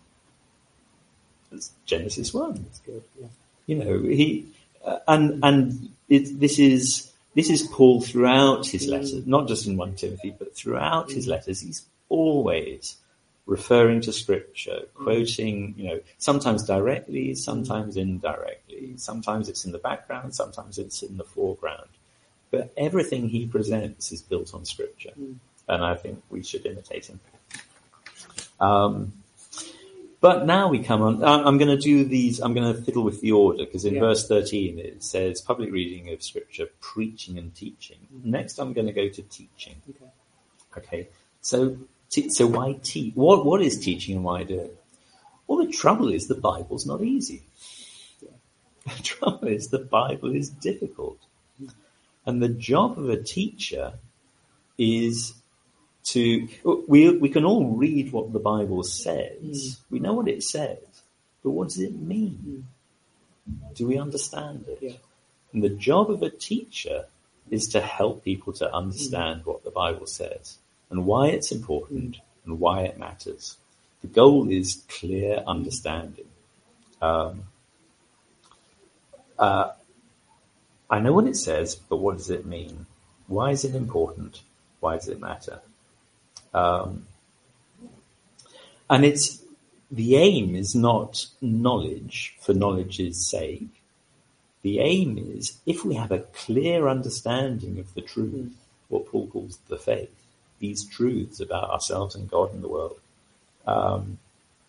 It's Genesis one. That's good. Yeah. You know, he uh, and and it, this is this is Paul throughout his letters, not just in First Timothy, but throughout his letters. He's always referring to Scripture, quoting. You know, sometimes directly, sometimes indirectly. Sometimes it's in the background, sometimes it's in the foreground. But everything he presents is built on Scripture, mm. and I think we should imitate him. Um, But now we come on, I'm going to do these, I'm going to fiddle with the order, because in yeah. verse thirteen it says public reading of Scripture, preaching and teaching. Mm-hmm. Next I'm going to go to teaching. Okay. Okay. So, t- so why teach? What, what is teaching and why do it? Well, the trouble is the Bible's not easy. Yeah. The trouble is the Bible is difficult. Mm-hmm. And the job of a teacher is to, we we can all read what the Bible says. Mm. We know what it says, but what does it mean? Mm. Do we understand it? Yeah. And the job of a teacher is to help people to understand mm. what the Bible says and why it's important mm. and why it matters. The goal is clear understanding. Um, uh, I know what it says, but what does it mean? Why is it important? Why does it matter? Um, and it's, the aim is not knowledge for knowledge's sake. The aim is, if we have a clear understanding of the truth, what Paul calls the faith, these truths about ourselves and God and the world, um,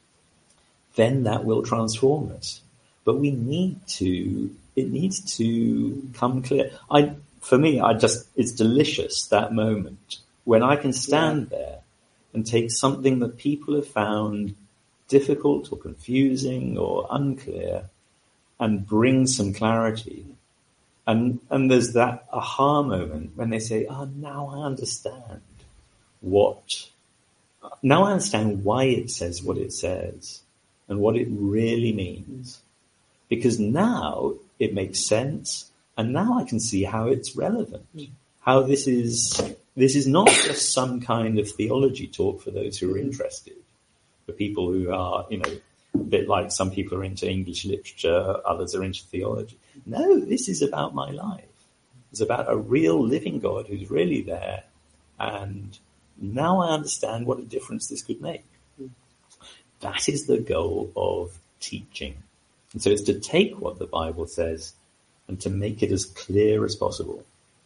then that will transform us. But we need to, it needs to come clear. I, for me, I just, it's delicious, that moment when I can stand yeah. there and take something that people have found difficult or confusing or unclear and bring some clarity. And, and there's that aha moment when they say, oh, now I understand what, now I understand why it says what it says and what it really means. Because now it makes sense and now I can see how it's relevant, how this is, this is not just some kind of theology talk for those who are interested, for people who are, you know, a bit like some people are into English literature, others are into theology. No, this is about my life. It's about a real living God who's really there. And now I understand what a difference this could make. That is the goal of teaching. And so it's to take what the Bible says and to make it as clear as possible.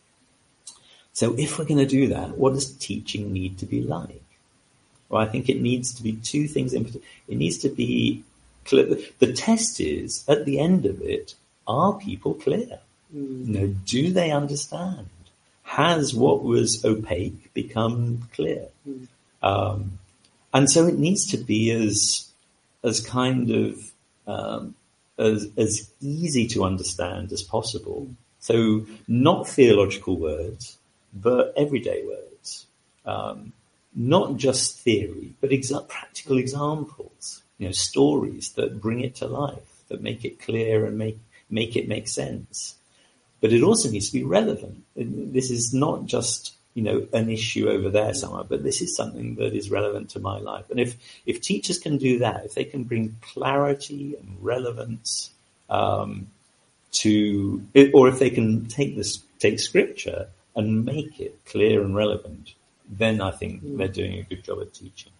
So if we're going to do that, what does teaching need to be like? Well, I think it needs to be two things in particular. It needs to be clear. The test is, at the end of it, are people clear? Mm. You know, do they understand? Has what was opaque become clear? Mm. Um, and so it needs to be as, as kind of, um, as, as easy to understand as possible. Mm. So not theological words, but everyday words. Um, not just theory, but exa- practical examples, you know, stories that bring it to life, that make it clear and make, make it make sense. But it also needs to be relevant. This is not just, you know, an issue over there somewhere, but this is something that is relevant to my life. And if, if teachers can do that, if they can bring clarity and relevance, um, to, or if they can take this, take scripture and make it clear and relevant, then I think they're doing a good job at teaching.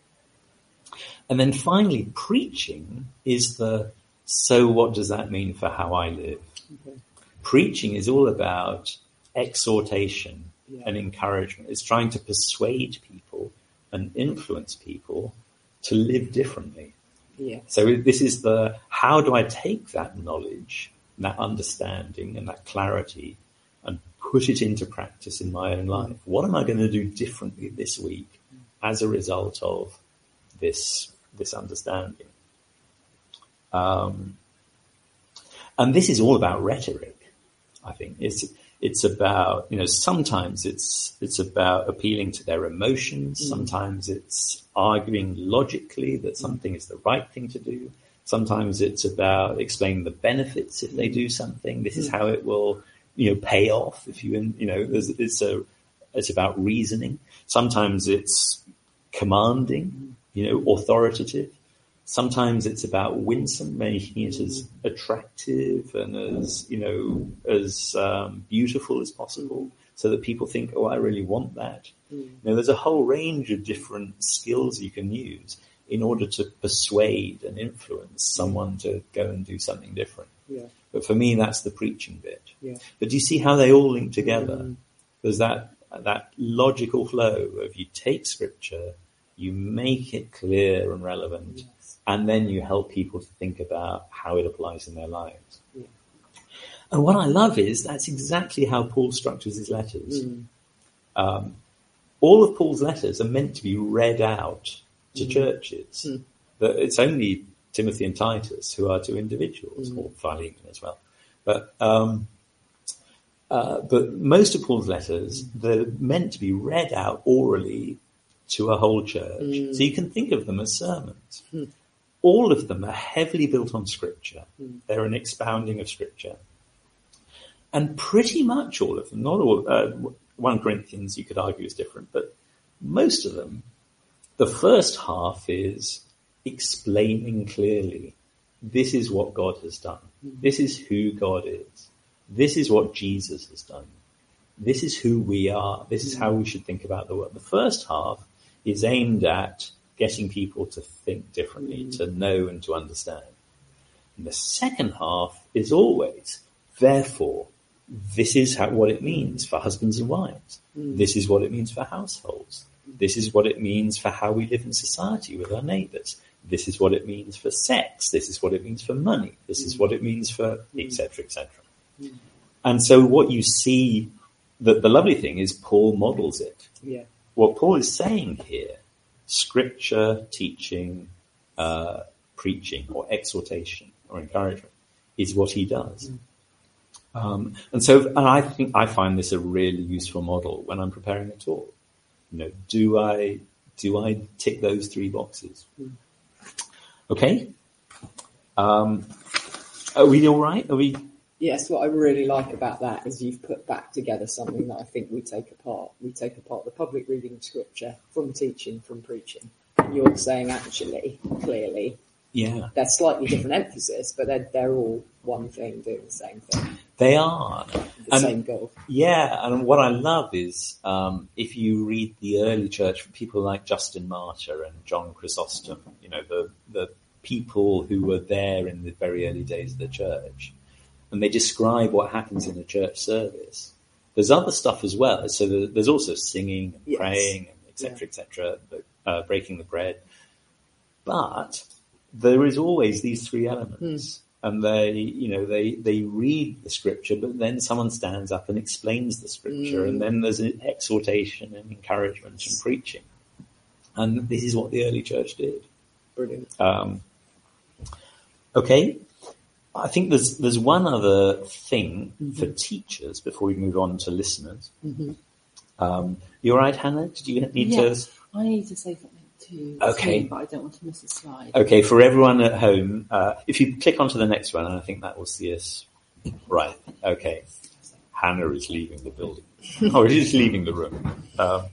And then finally, preaching is the, so what does that mean for how I live? Okay. Preaching is all about exhortation yeah. and encouragement. It's trying to persuade people and influence people to live differently. Yeah. So this is the, how do I take that knowledge, that understanding and that clarity and put it into practice in my own life. What am I going to do differently this week as a result of this this understanding? Um, and this is all about rhetoric, I think. It's it's about, you know, sometimes it's it's about appealing to their emotions. Mm. Sometimes it's arguing logically that something is the right thing to do. Sometimes it's about explaining the benefits if they do something. This is how it will, you know, pay off if you, you know, it's a, it's about reasoning. Sometimes it's commanding, you know, authoritative. Sometimes it's about winsome, making it as attractive and as, you know, as um, beautiful as possible so that people think, oh, I really want that. Mm. You know, there's a whole range of different skills you can use in order to persuade and influence someone to go and do something different. Yeah. But for me, that's the preaching bit. Yeah. But do you see how they all link together? Mm. There's that that logical flow of you take scripture, you make it clear and relevant, yes. and then you help people to think about how it applies in their lives. Yeah. And what I love is that's exactly how Paul structures his letters. Mm. Um, all of Paul's letters are meant to be read out to mm. churches. Mm. That it's only Timothy and Titus who are to individuals, mm. or Philemon as well. But um, uh, but most of Paul's letters, they're meant to be read out orally to a whole church. Mm. So you can think of them as sermons. Mm. All of them are heavily built on Scripture. Mm. They're an expounding of Scripture. And pretty much all of them, not all, uh, First Corinthians you could argue is different, but most of them, the first half is explaining clearly, this is what God has done. Mm. This is who God is. This is what Jesus has done. This is who we are. This is how we should think about the world. The first half is aimed at getting people to think differently, mm. to know and to understand. And the second half is always, therefore, this is how, what it means for husbands and wives. Mm. This is what it means for households. This is what it means for how we live in society with our neighbours. This is what it means for sex. This is what it means for money. This is what it means for et cetera, et cetera. Mm. And so what you see, the, the lovely thing is Paul models it. Yeah. What Paul is saying here, scripture, teaching, uh, preaching, or exhortation, or encouragement, is what he does. Mm. Um, and so, and I think I find this a really useful model when I'm preparing a talk. You know, do I do I tick those three boxes? Mm. Okay. Um, are we all right? Are we? Yes. What I really like about that is you've put back together something that I think we take apart. We take apart the public reading of Scripture from teaching, from preaching. You're saying actually, clearly, yeah, they're slightly different emphasis, but they're they're all one thing, doing the same thing. They are. The and, same goal. Yeah, and what I love is um, if you read the early church, people like Justin Martyr and John Chrysostom, you know, the the people who were there in the very early days of the church, and they describe what happens in a church service. There's other stuff as well. So there's also singing and yes. praying and et cetera, yeah. et cetera, uh, breaking the bread. But there is always these three elements. Mm. And they, you know, they, they read the scripture, but then someone stands up and explains the scripture. Mm. And then there's an exhortation and encouragement and preaching. And this is what the early church did. Brilliant. Um, okay. I think there's, there's one other thing mm-hmm. for teachers before we move on to listeners. Mm-hmm. Um, you all right, Hannah? Did you need yes, to? I need to say something. To okay. see, but I don't want to miss a slide. Okay, for everyone at home, uh, if you click onto the next one, and I think that will see us. Right, okay. Hannah is leaving the building. Oh, she's leaving the room. Um,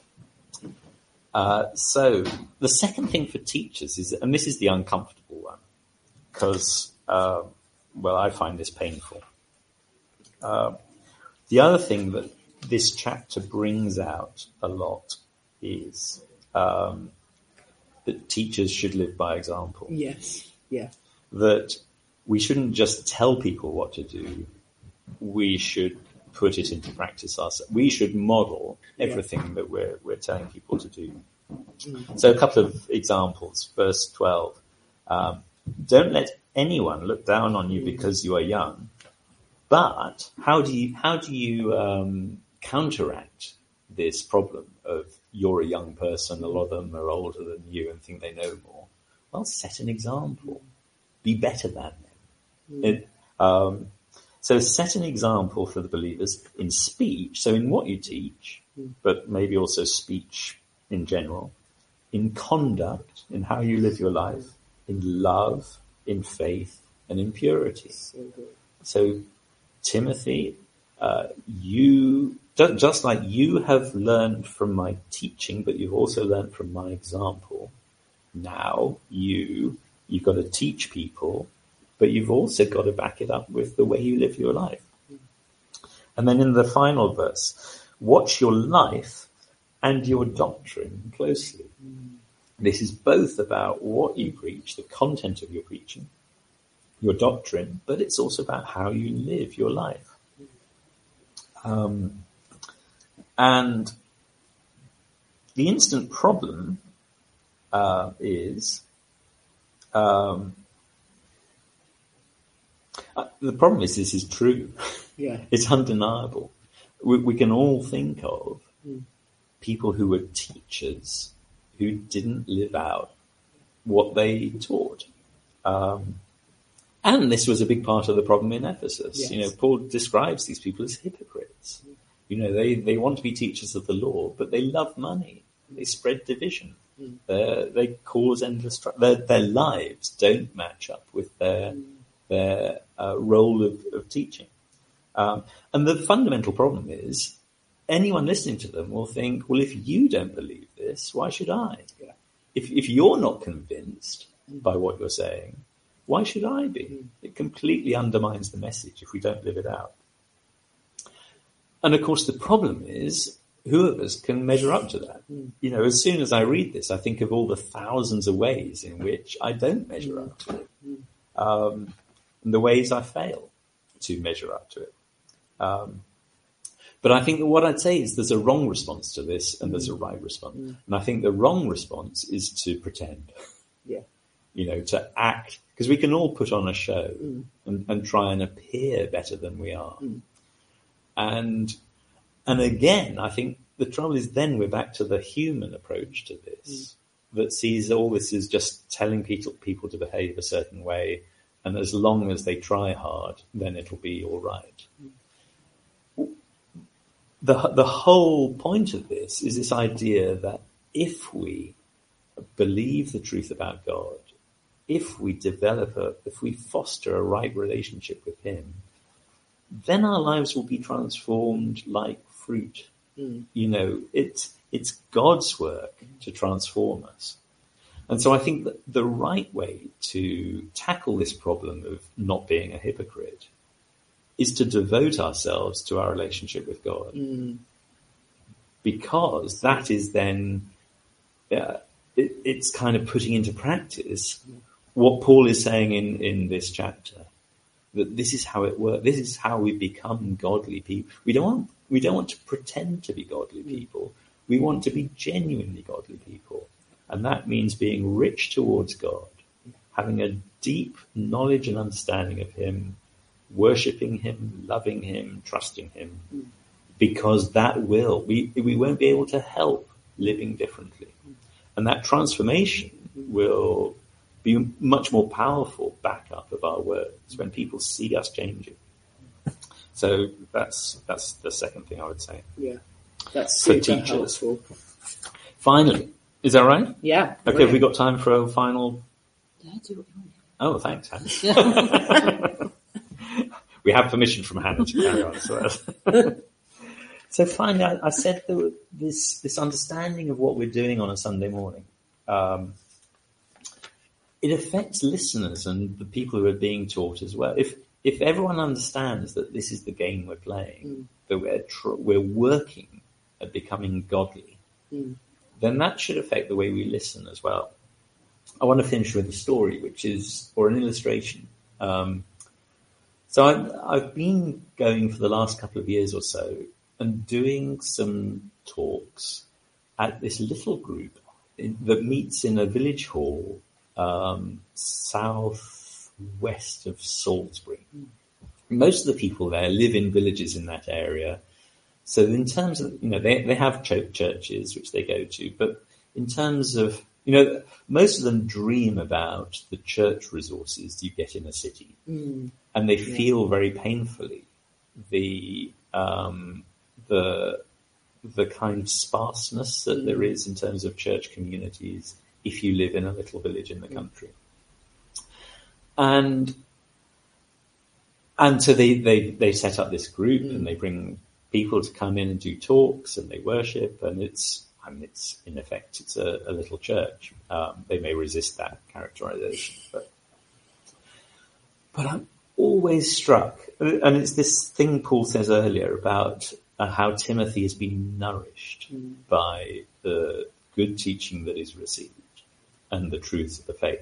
uh, so the second thing for teachers is, and this is the uncomfortable one, because, uh, well, I find this painful. Uh, the other thing that this chapter brings out a lot is um, that teachers should live by example. Yes, yeah. That we shouldn't just tell people what to do. We should put it into practice ourselves. We should model everything yeah. that we're we're telling people to do. Mm. So a couple of examples. Verse twelve. Um, Don't let anyone look down on you because you are young, But how do you how do you um, counteract this problem of you're a young person, a lot of them are older than you and think they know more? Well, set an example. Be better than them. Mm. It, um, so set an example for the believers in speech, so in what you teach, mm. but maybe also speech in general, in conduct, in how you live your life, in love, in faith, and in purity. So, so Timothy, uh, you, just like you have learned from my teaching, but you've also learned from my example, now you, you've got to teach people, but you've also got to back it up with the way you live your life. And then in the final verse, watch your life and your doctrine closely. This is both about what you preach, the content of your preaching, your doctrine, but it's also about how you live your life. Um, and the instant problem uh, is um, uh, the problem is this is true. Yeah, it's undeniable. We, we can all think of mm. people who were teachers who didn't live out what they taught. Um, and this was a big part of the problem in Ephesus. Yes. You know, Paul describes these people as hypocrites. Mm. You know, they, they want to be teachers of the law, but they love money. They spread division. Mm. They, they cause endless trouble. Their, their lives don't match up with their, mm. their uh, role of, of teaching. Um, and the fundamental problem is, anyone listening to them will think, well, if you don't believe this, why should I? Yeah. If if you're not convinced mm. by what you're saying, why should I be? Mm. It completely undermines the message if we don't live it out. And of course, the problem is, who of us can measure up to that? Mm. You know, as soon as I read this, I think of all the thousands of ways in which I don't measure up to it. Mm. Um, and the ways I fail to measure up to it. Um, But I think that what I'd say is there's a wrong response to this and there's a right response. Mm. And I think the wrong response is to pretend. Yeah. You know, to act, because we can all put on a show mm. and, and try and appear better than we are. Mm. And, and again, I think the trouble is then we're back to the human approach to this mm. that sees all this as just telling people, people to behave a certain way. And as long as they try hard, then it'll be all right. Mm. The the whole point of this is this idea that if we believe the truth about God, if we develop a, if we foster a right relationship with Him, then our lives will be transformed like fruit. Mm. You know, it's it's God's work to transform us. And so I think that the right way to tackle this problem of not being a hypocrite is to devote ourselves to our relationship with God. Mm. Because that is then, uh, it, it's kind of putting into practice what Paul is saying in, in this chapter, that this is how it works. This is how we become godly people. We don't want, we don't want to pretend to be godly people. We want to be genuinely godly people. And that means being rich towards God, having a deep knowledge and understanding of Him, worshipping Him, loving Him, trusting Him, because that will, we, we won't be able to help living differently. And that transformation will be much more powerful backup of our words when people see us changing. So that's, that's the second thing I would say. Yeah. That's for super teachers. helpful. Finally, is that right? Yeah. Okay, right. have we got time for a final? Yeah, do what you want. Oh, thanks, Hannah. We have permission from Hannah to carry on as well. So finally, I, I said that this this understanding of what we're doing on a Sunday morning, um, it affects listeners and the people who are being taught as well. If if everyone understands that this is the game we're playing, mm. that we're tr- we're working at becoming godly, mm. then that should affect the way we listen as well. I want to finish with a story, which is, or an illustration. Um, so I've, I've been going for the last couple of years or so and doing some talks at this little group in, that meets in a village hall um, southwest of Salisbury. most of the people there live in villages in that area. So in terms of, you know, they, they have ch- churches which they go to, but in terms of, you know, most of them dream about the church resources you get in a city. Mm. And they Yeah. feel very painfully the, um, the, the kind of sparseness that Mm. there is in terms of church communities if you live in a little village in the country. And, and so they, they, they set up this group Mm. and they bring people to come in and do talks and they worship, and it's, I mean, it's, in effect, it's a, a little church. Um, they may resist that characterization, but, but I'm always struck, and it's this thing Paul says earlier about uh, how Timothy has been nourished Mm. by the good teaching that he's received and the truths of the faith.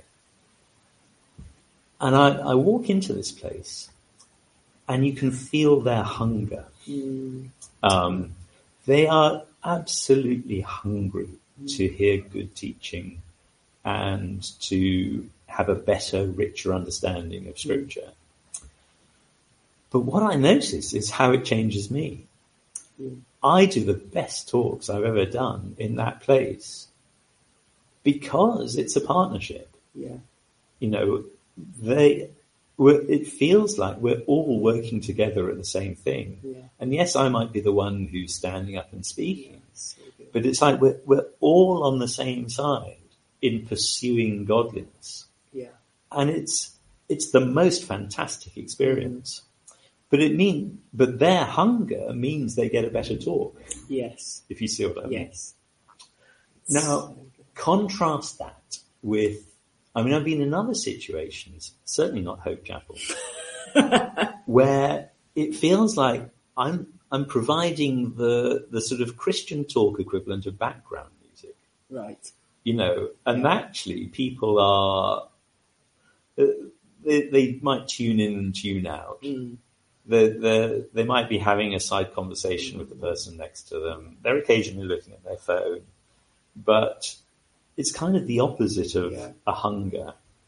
And I, I walk into this place and you can feel their hunger. Mm. Um, they are absolutely hungry to hear good teaching and to have a better, richer understanding of Scripture. But what I notice is how it changes me. Mm. I do the best talks I've ever done in that place because it's a partnership. Yeah. You know, they, we're, it feels like we're all working together at the same thing. Yeah. And yes, I might be the one who's standing up and speaking, So good. but it's like we're, we're all on the same side in pursuing godliness. Yeah. And it's, it's the most fantastic experience. But it mean, but their hunger means they get a better talk, Yes. if you see what I mean. Yes. Now, So good. contrast that with, I mean, I've been in other situations, certainly not Hope Chapel, where it feels like I'm, I'm providing the, the sort of Christian talk equivalent of background music, Right. you know, and Yeah. actually people are, uh, they, they might tune in and tune out. Mm. They they they might be having a side conversation with the person next to them. They're occasionally looking at their phone, but it's kind of the opposite of Yeah. a hunger.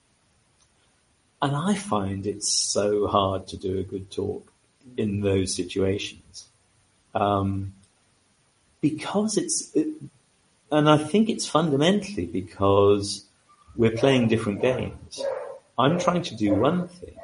And I find it's so hard to do a good talk in those situations, um, because it's, it, and I think it's fundamentally because we're playing different games. I'm trying to do one thing,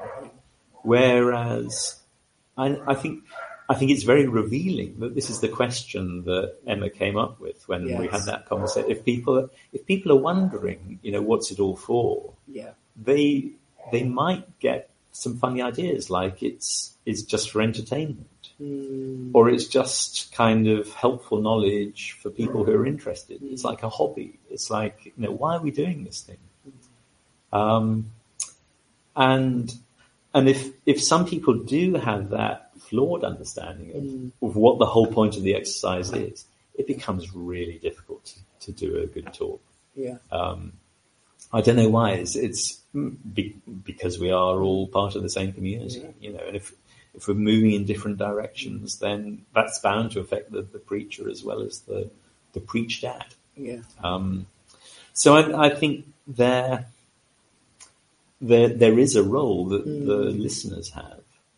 whereas I, I think I think it's very revealing that this is the question that Emma came up with when we Yes. had that conversation. If people if people are wondering, you know, what's it all for, Yeah. they they might get some funny ideas, like it's it's just for entertainment, Mm. or it's just kind of helpful knowledge for people who are interested. It's like a hobby. It's like, you know, why are we doing this thing? Um, and and if if some people do have that flawed understanding of, Mm. of what the whole point of the exercise is, it becomes really difficult to, to do a good talk. Yeah. Um, I don't know why. It's, it's be, because we are all part of the same community, Yeah. you know. And if if we're moving in different directions, then that's bound to affect the, the preacher as well as the the preached at. Yeah. Um, so I, I think there there there is a role that Mm. the listeners have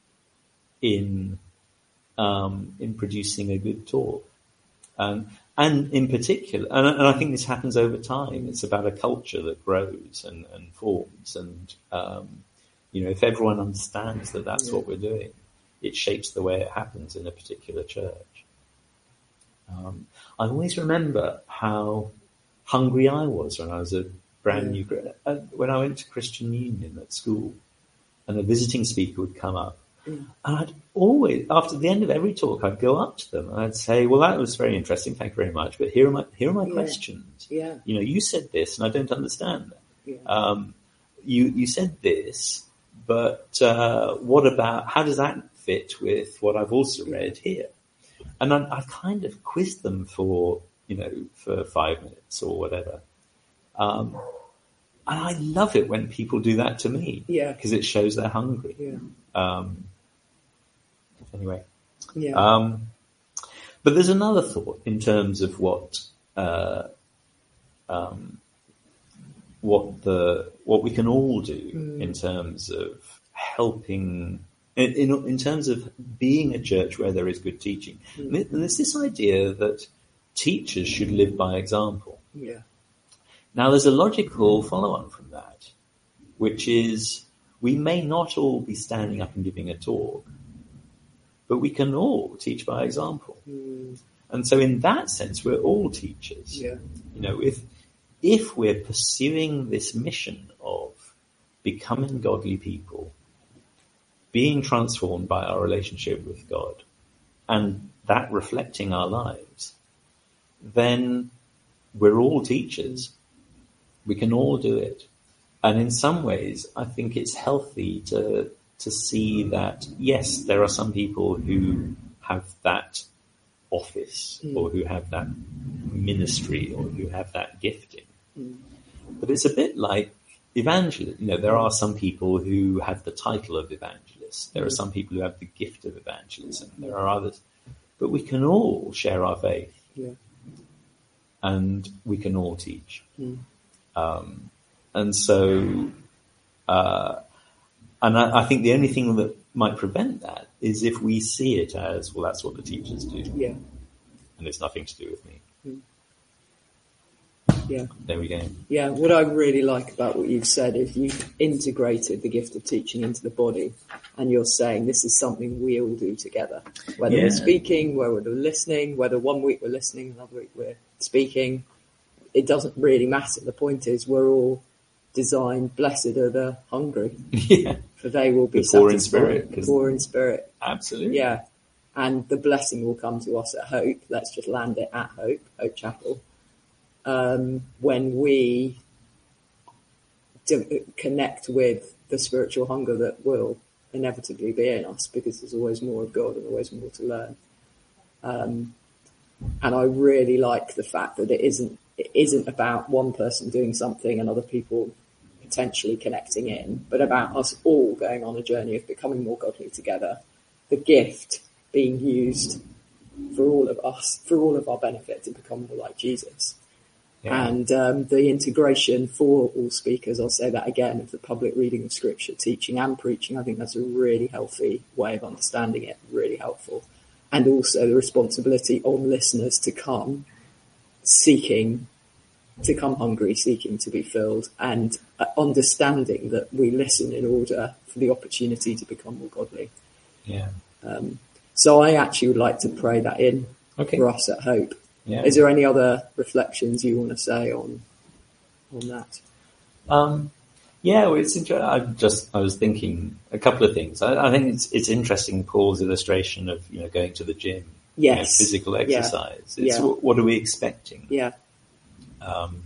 in um, in producing a good talk. Um, and in particular, and, and I think this happens over time, it's about a culture that grows and, and forms. And, um, you know, if everyone understands that that's Yeah. what we're doing, it shapes the way it happens in a particular church. Um, I always remember how hungry I was when I was a brand new, uh, when I went to Christian Union at school, and a visiting speaker would come up. Mm. And I'd always, after the end of every talk, I'd go up to them and I'd say, well, that was very interesting. Thank you very much. But here are my, here are my Yeah. questions. Yeah. You know, you said this and I don't understand that. Yeah. Um, you, you said this, but, uh, what about, how does that fit with what I've also read here? And I, I kind of quizzed them for, you know, for five minutes or whatever. Um, and I love it when people do that to me. Yeah. Because it shows they're hungry. Yeah. Um, anyway. Yeah. Um, but there's another thought in terms of what, uh, um, what the, what we can all do Mm. in terms of helping in, in, in terms of being a church where there is good teaching. Mm. And there's this idea that teachers should live by example. Yeah. Now, there's a logical follow-on from that, which is we may not all be standing up and giving a talk, but we can all teach by example. Mm. And so in that sense, we're all teachers. Yeah. You know, if if we're pursuing this mission of becoming godly people, being transformed by our relationship with God, and that reflecting our lives, then we're all teachers. We can all do it. And in some ways, I think it's healthy to to see that, yes, there are some people who have that office Mm. or who have that ministry or who have that gifting. Mm. But it's a bit like evangelist. You know, there are some people who have the title of evangelist. There are some people who have the gift of evangelism. There are others. But we can all share our faith. Yeah. And we can all teach. Mm. Um, and so, uh, and I, I think the only thing that might prevent that is if we see it as, well, that's what the teachers do. Yeah. And it's nothing to do with me. Mm. Yeah. There we go. Yeah, what I really like about what you've said is you've integrated the gift of teaching into the body, and you're saying this is something we all do together. Whether Yeah. we're speaking, whether we're listening, whether one week we're listening, another week we're speaking, it doesn't really matter. The point is we're all designed, blessed are the hungry, Yeah, for they will be The poor in satisfied. spirit, 'cause- Poor in spirit. absolutely. Yeah. And the blessing will come to us at Hope. Let's just land it at Hope, Hope Chapel. Um, when we do connect with the spiritual hunger that will inevitably be in us, because there's always more of God and always more to learn. Um, and I really like the fact that it isn't, it isn't about one person doing something and other people potentially connecting in, but about us all going on a journey of becoming more godly together. The gift being used for all of us, for all of our benefit, to become more like Jesus. Yeah. And um, the integration for all speakers, I'll say that again, of the public reading of scripture, teaching and preaching, I think that's a really healthy way of understanding it, really helpful. And also the responsibility on listeners to come seeking, to come hungry, seeking to be filled, and uh, understanding that we listen in order for the opportunity to become more godly. Yeah. Um, so I actually would like to pray that in Okay. for us at Hope. Yeah. Is there any other reflections you want to say on on that? Um, yeah, well, it's interesting. I just, I was thinking a couple of things. I, I think it's, it's interesting, Paul's illustration of, you know, going to the gym. You know, Yes. physical Yeah. exercise. It's Yeah. what, what are we expecting? Yeah, Um,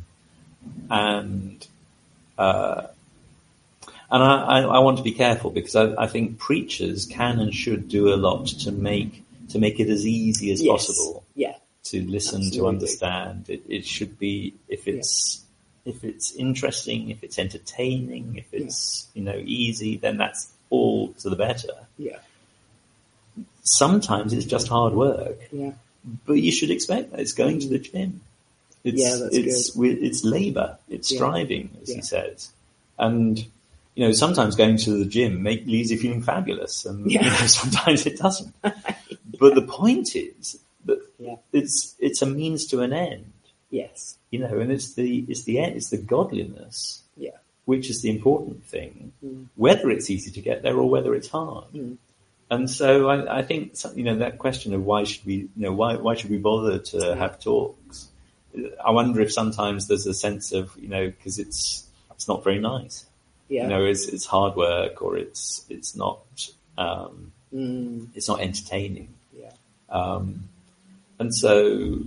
and, uh, and I, I, I want to be careful because I, I think preachers can and should do a lot to make, to make it as easy as yes. possible Yeah, to listen, Absolutely. to understand. It, it should be, if it's, if it's interesting, if it's entertaining, if it's, you know, easy, then that's all to the better. yeah, Sometimes it's just hard work, yeah, but you should expect that. It's going to the gym. It's, Yeah, that's it's, good. we- it's labor. It's Yeah. striving, as Yeah. he says. And, you know, sometimes going to the gym make, leaves you feeling fabulous, and Yeah. you know, sometimes it doesn't. But the point is that yeah, it's, it's a means to an end. yes, You know, and it's the, it's the end, it's the godliness, yeah, which is the important thing, Mm. whether it's easy to get there or whether it's hard. Mm. And so I, I think, some- you know, that question of why should we, you know, why, why should we bother to have talks? I wonder if sometimes there's a sense of, you know, cause it's, it's not very nice. yeah, You know, it's, it's hard work, or it's, it's not, um, mm. it's not entertaining. yeah, Um, and so,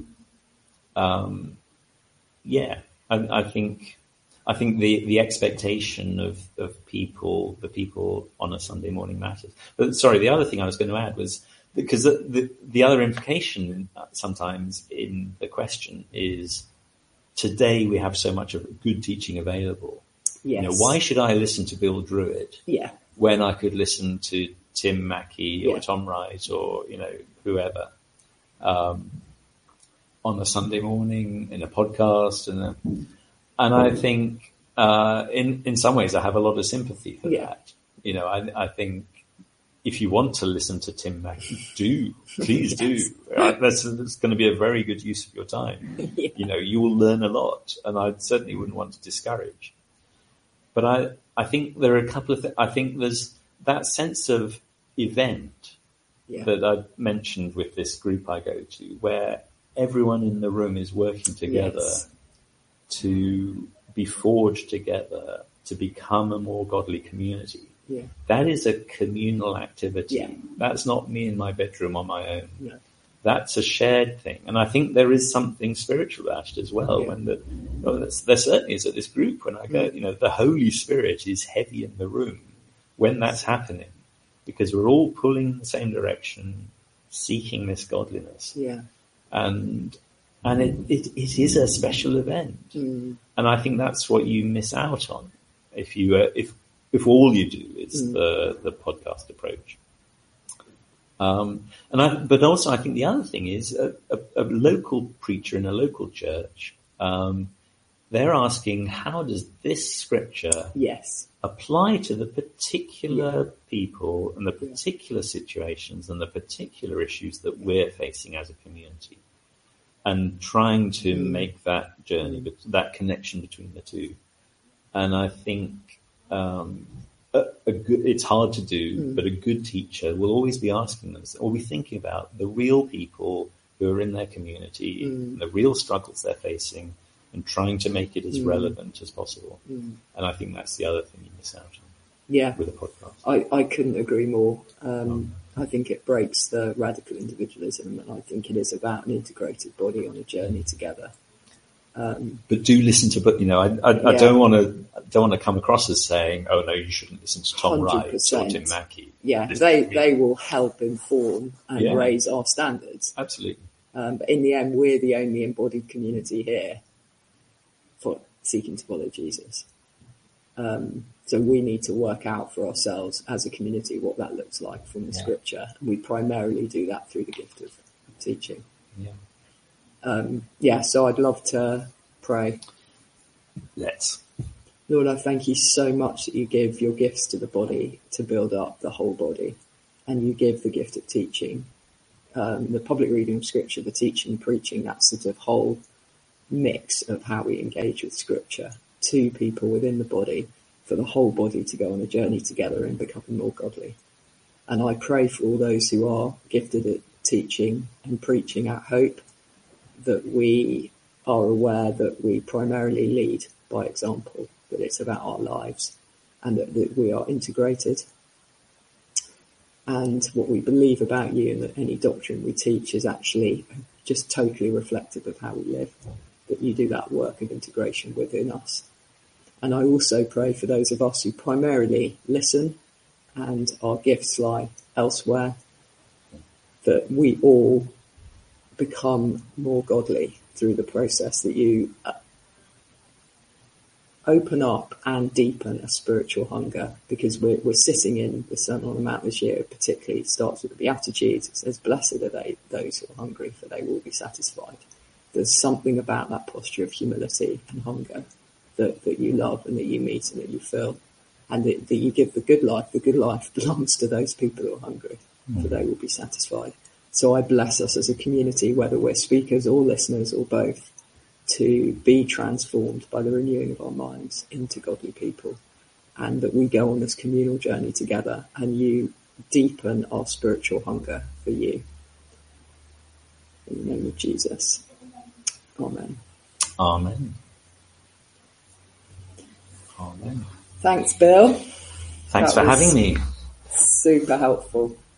um, yeah, I, I think, I think the, the expectation of, of people, the people on a Sunday morning matters. But sorry, the other thing I was going to add was, because the, the, the other implication sometimes in the question is, today we have so much of good teaching available. yes, You know, why should I listen to Bill Druitt yeah, when I could listen to Tim Mackey or Yeah. Tom Wright or, you know, whoever, um, on a Sunday morning in a podcast? And, a, and I think, uh, in, in some ways I have a lot of sympathy for Yeah. that. You know, I, I think, if you want to listen to Tim Mackey, do, please yes. do. Uh, that's, that's going to be a very good use of your time. Yeah. You know, you will learn a lot, and I certainly wouldn't want to discourage. But I, I think there are a couple of, th- I think there's that sense of event yeah. that I mentioned with this group I go to, where everyone in the room is working together yes. to be forged together, to become a more godly community. Yeah. That is a communal activity. Yeah. That's not me in my bedroom on my own. No. That's a shared thing. And I think there is something spiritual about it as well. Yeah. When the, well, there certainly is at this group when I go, you know, the Holy Spirit is heavy in the room when that's happening, because we're all pulling in the same direction, seeking this godliness. Yeah. And, and it, it, it is a special event. Mm. And I think that's what you miss out on if you, uh, if, if all you do is mm. the, the podcast approach. Um, and I, but also I think the other thing is a, a, a local preacher in a local church, um, they're asking, how does this scripture yes. apply to the particular yeah. people and the particular situations and the particular issues that we're facing as a community, and trying to mm. make that journey, mm. that connection between the two. And I think, um, A, a good, it's hard to do, mm. but a good teacher will always be asking them, or be thinking about the real people who are in their community, mm. the real struggles they're facing, and trying to make it as mm. relevant as possible. Mm. And I think that's the other thing you miss out on. Yeah, with a podcast. I, I couldn't agree more. Um, oh. I think it breaks the radical individualism, and I think it is about an integrated body on a journey together. Um, but do listen to, but you know, I, I, yeah. I don't want to, don't want to come across as saying, "Oh no, you shouldn't listen to Tom Wright or Tim Mackey." Yeah, listen they they will help inform and yeah. raise our standards. Absolutely. Um, but in the end, we're the only embodied community here for seeking to follow Jesus. Um, so we need to work out for ourselves as a community what that looks like from the yeah. scripture. And we primarily do that through the gift of teaching. Yeah. Um, yeah, so I'd love to pray. Let's. Lord, I thank you so much that you give your gifts to the body to build up the whole body. And you give the gift of teaching, um, the public reading of scripture, the teaching, preaching, that sort of whole mix of how we engage with scripture to people within the body, for the whole body to go on a journey together and become more godly. And I pray for all those who are gifted at teaching and preaching at Hope, that we are aware that we primarily lead by example, that it's about our lives, and that, that we are integrated. And what we believe about you, and that any doctrine we teach is actually just totally reflective of how we live, that you do that work of integration within us. And I also pray for those of us who primarily listen and our gifts lie elsewhere, that we all become more godly through the process, that you uh, open up and deepen a spiritual hunger, because we're, we're sitting in the Sermon on the Mount this year, particularly. It starts with the Beatitudes. It says, blessed are they, those who are hungry, for they will be satisfied. There's something about that posture of humility and hunger that, that you love and that you meet and that you fill, and that, that you give the good life. The good life belongs to those people who are hungry, mm. for they will be satisfied. So I bless us as a community, whether we're speakers or listeners or both, to be transformed by the renewing of our minds into godly people, and that we go on this communal journey together, and you deepen our spiritual hunger for you. In the name of Jesus. Amen. Amen. Amen. Thanks, Bill. Thanks that for having me. Super helpful.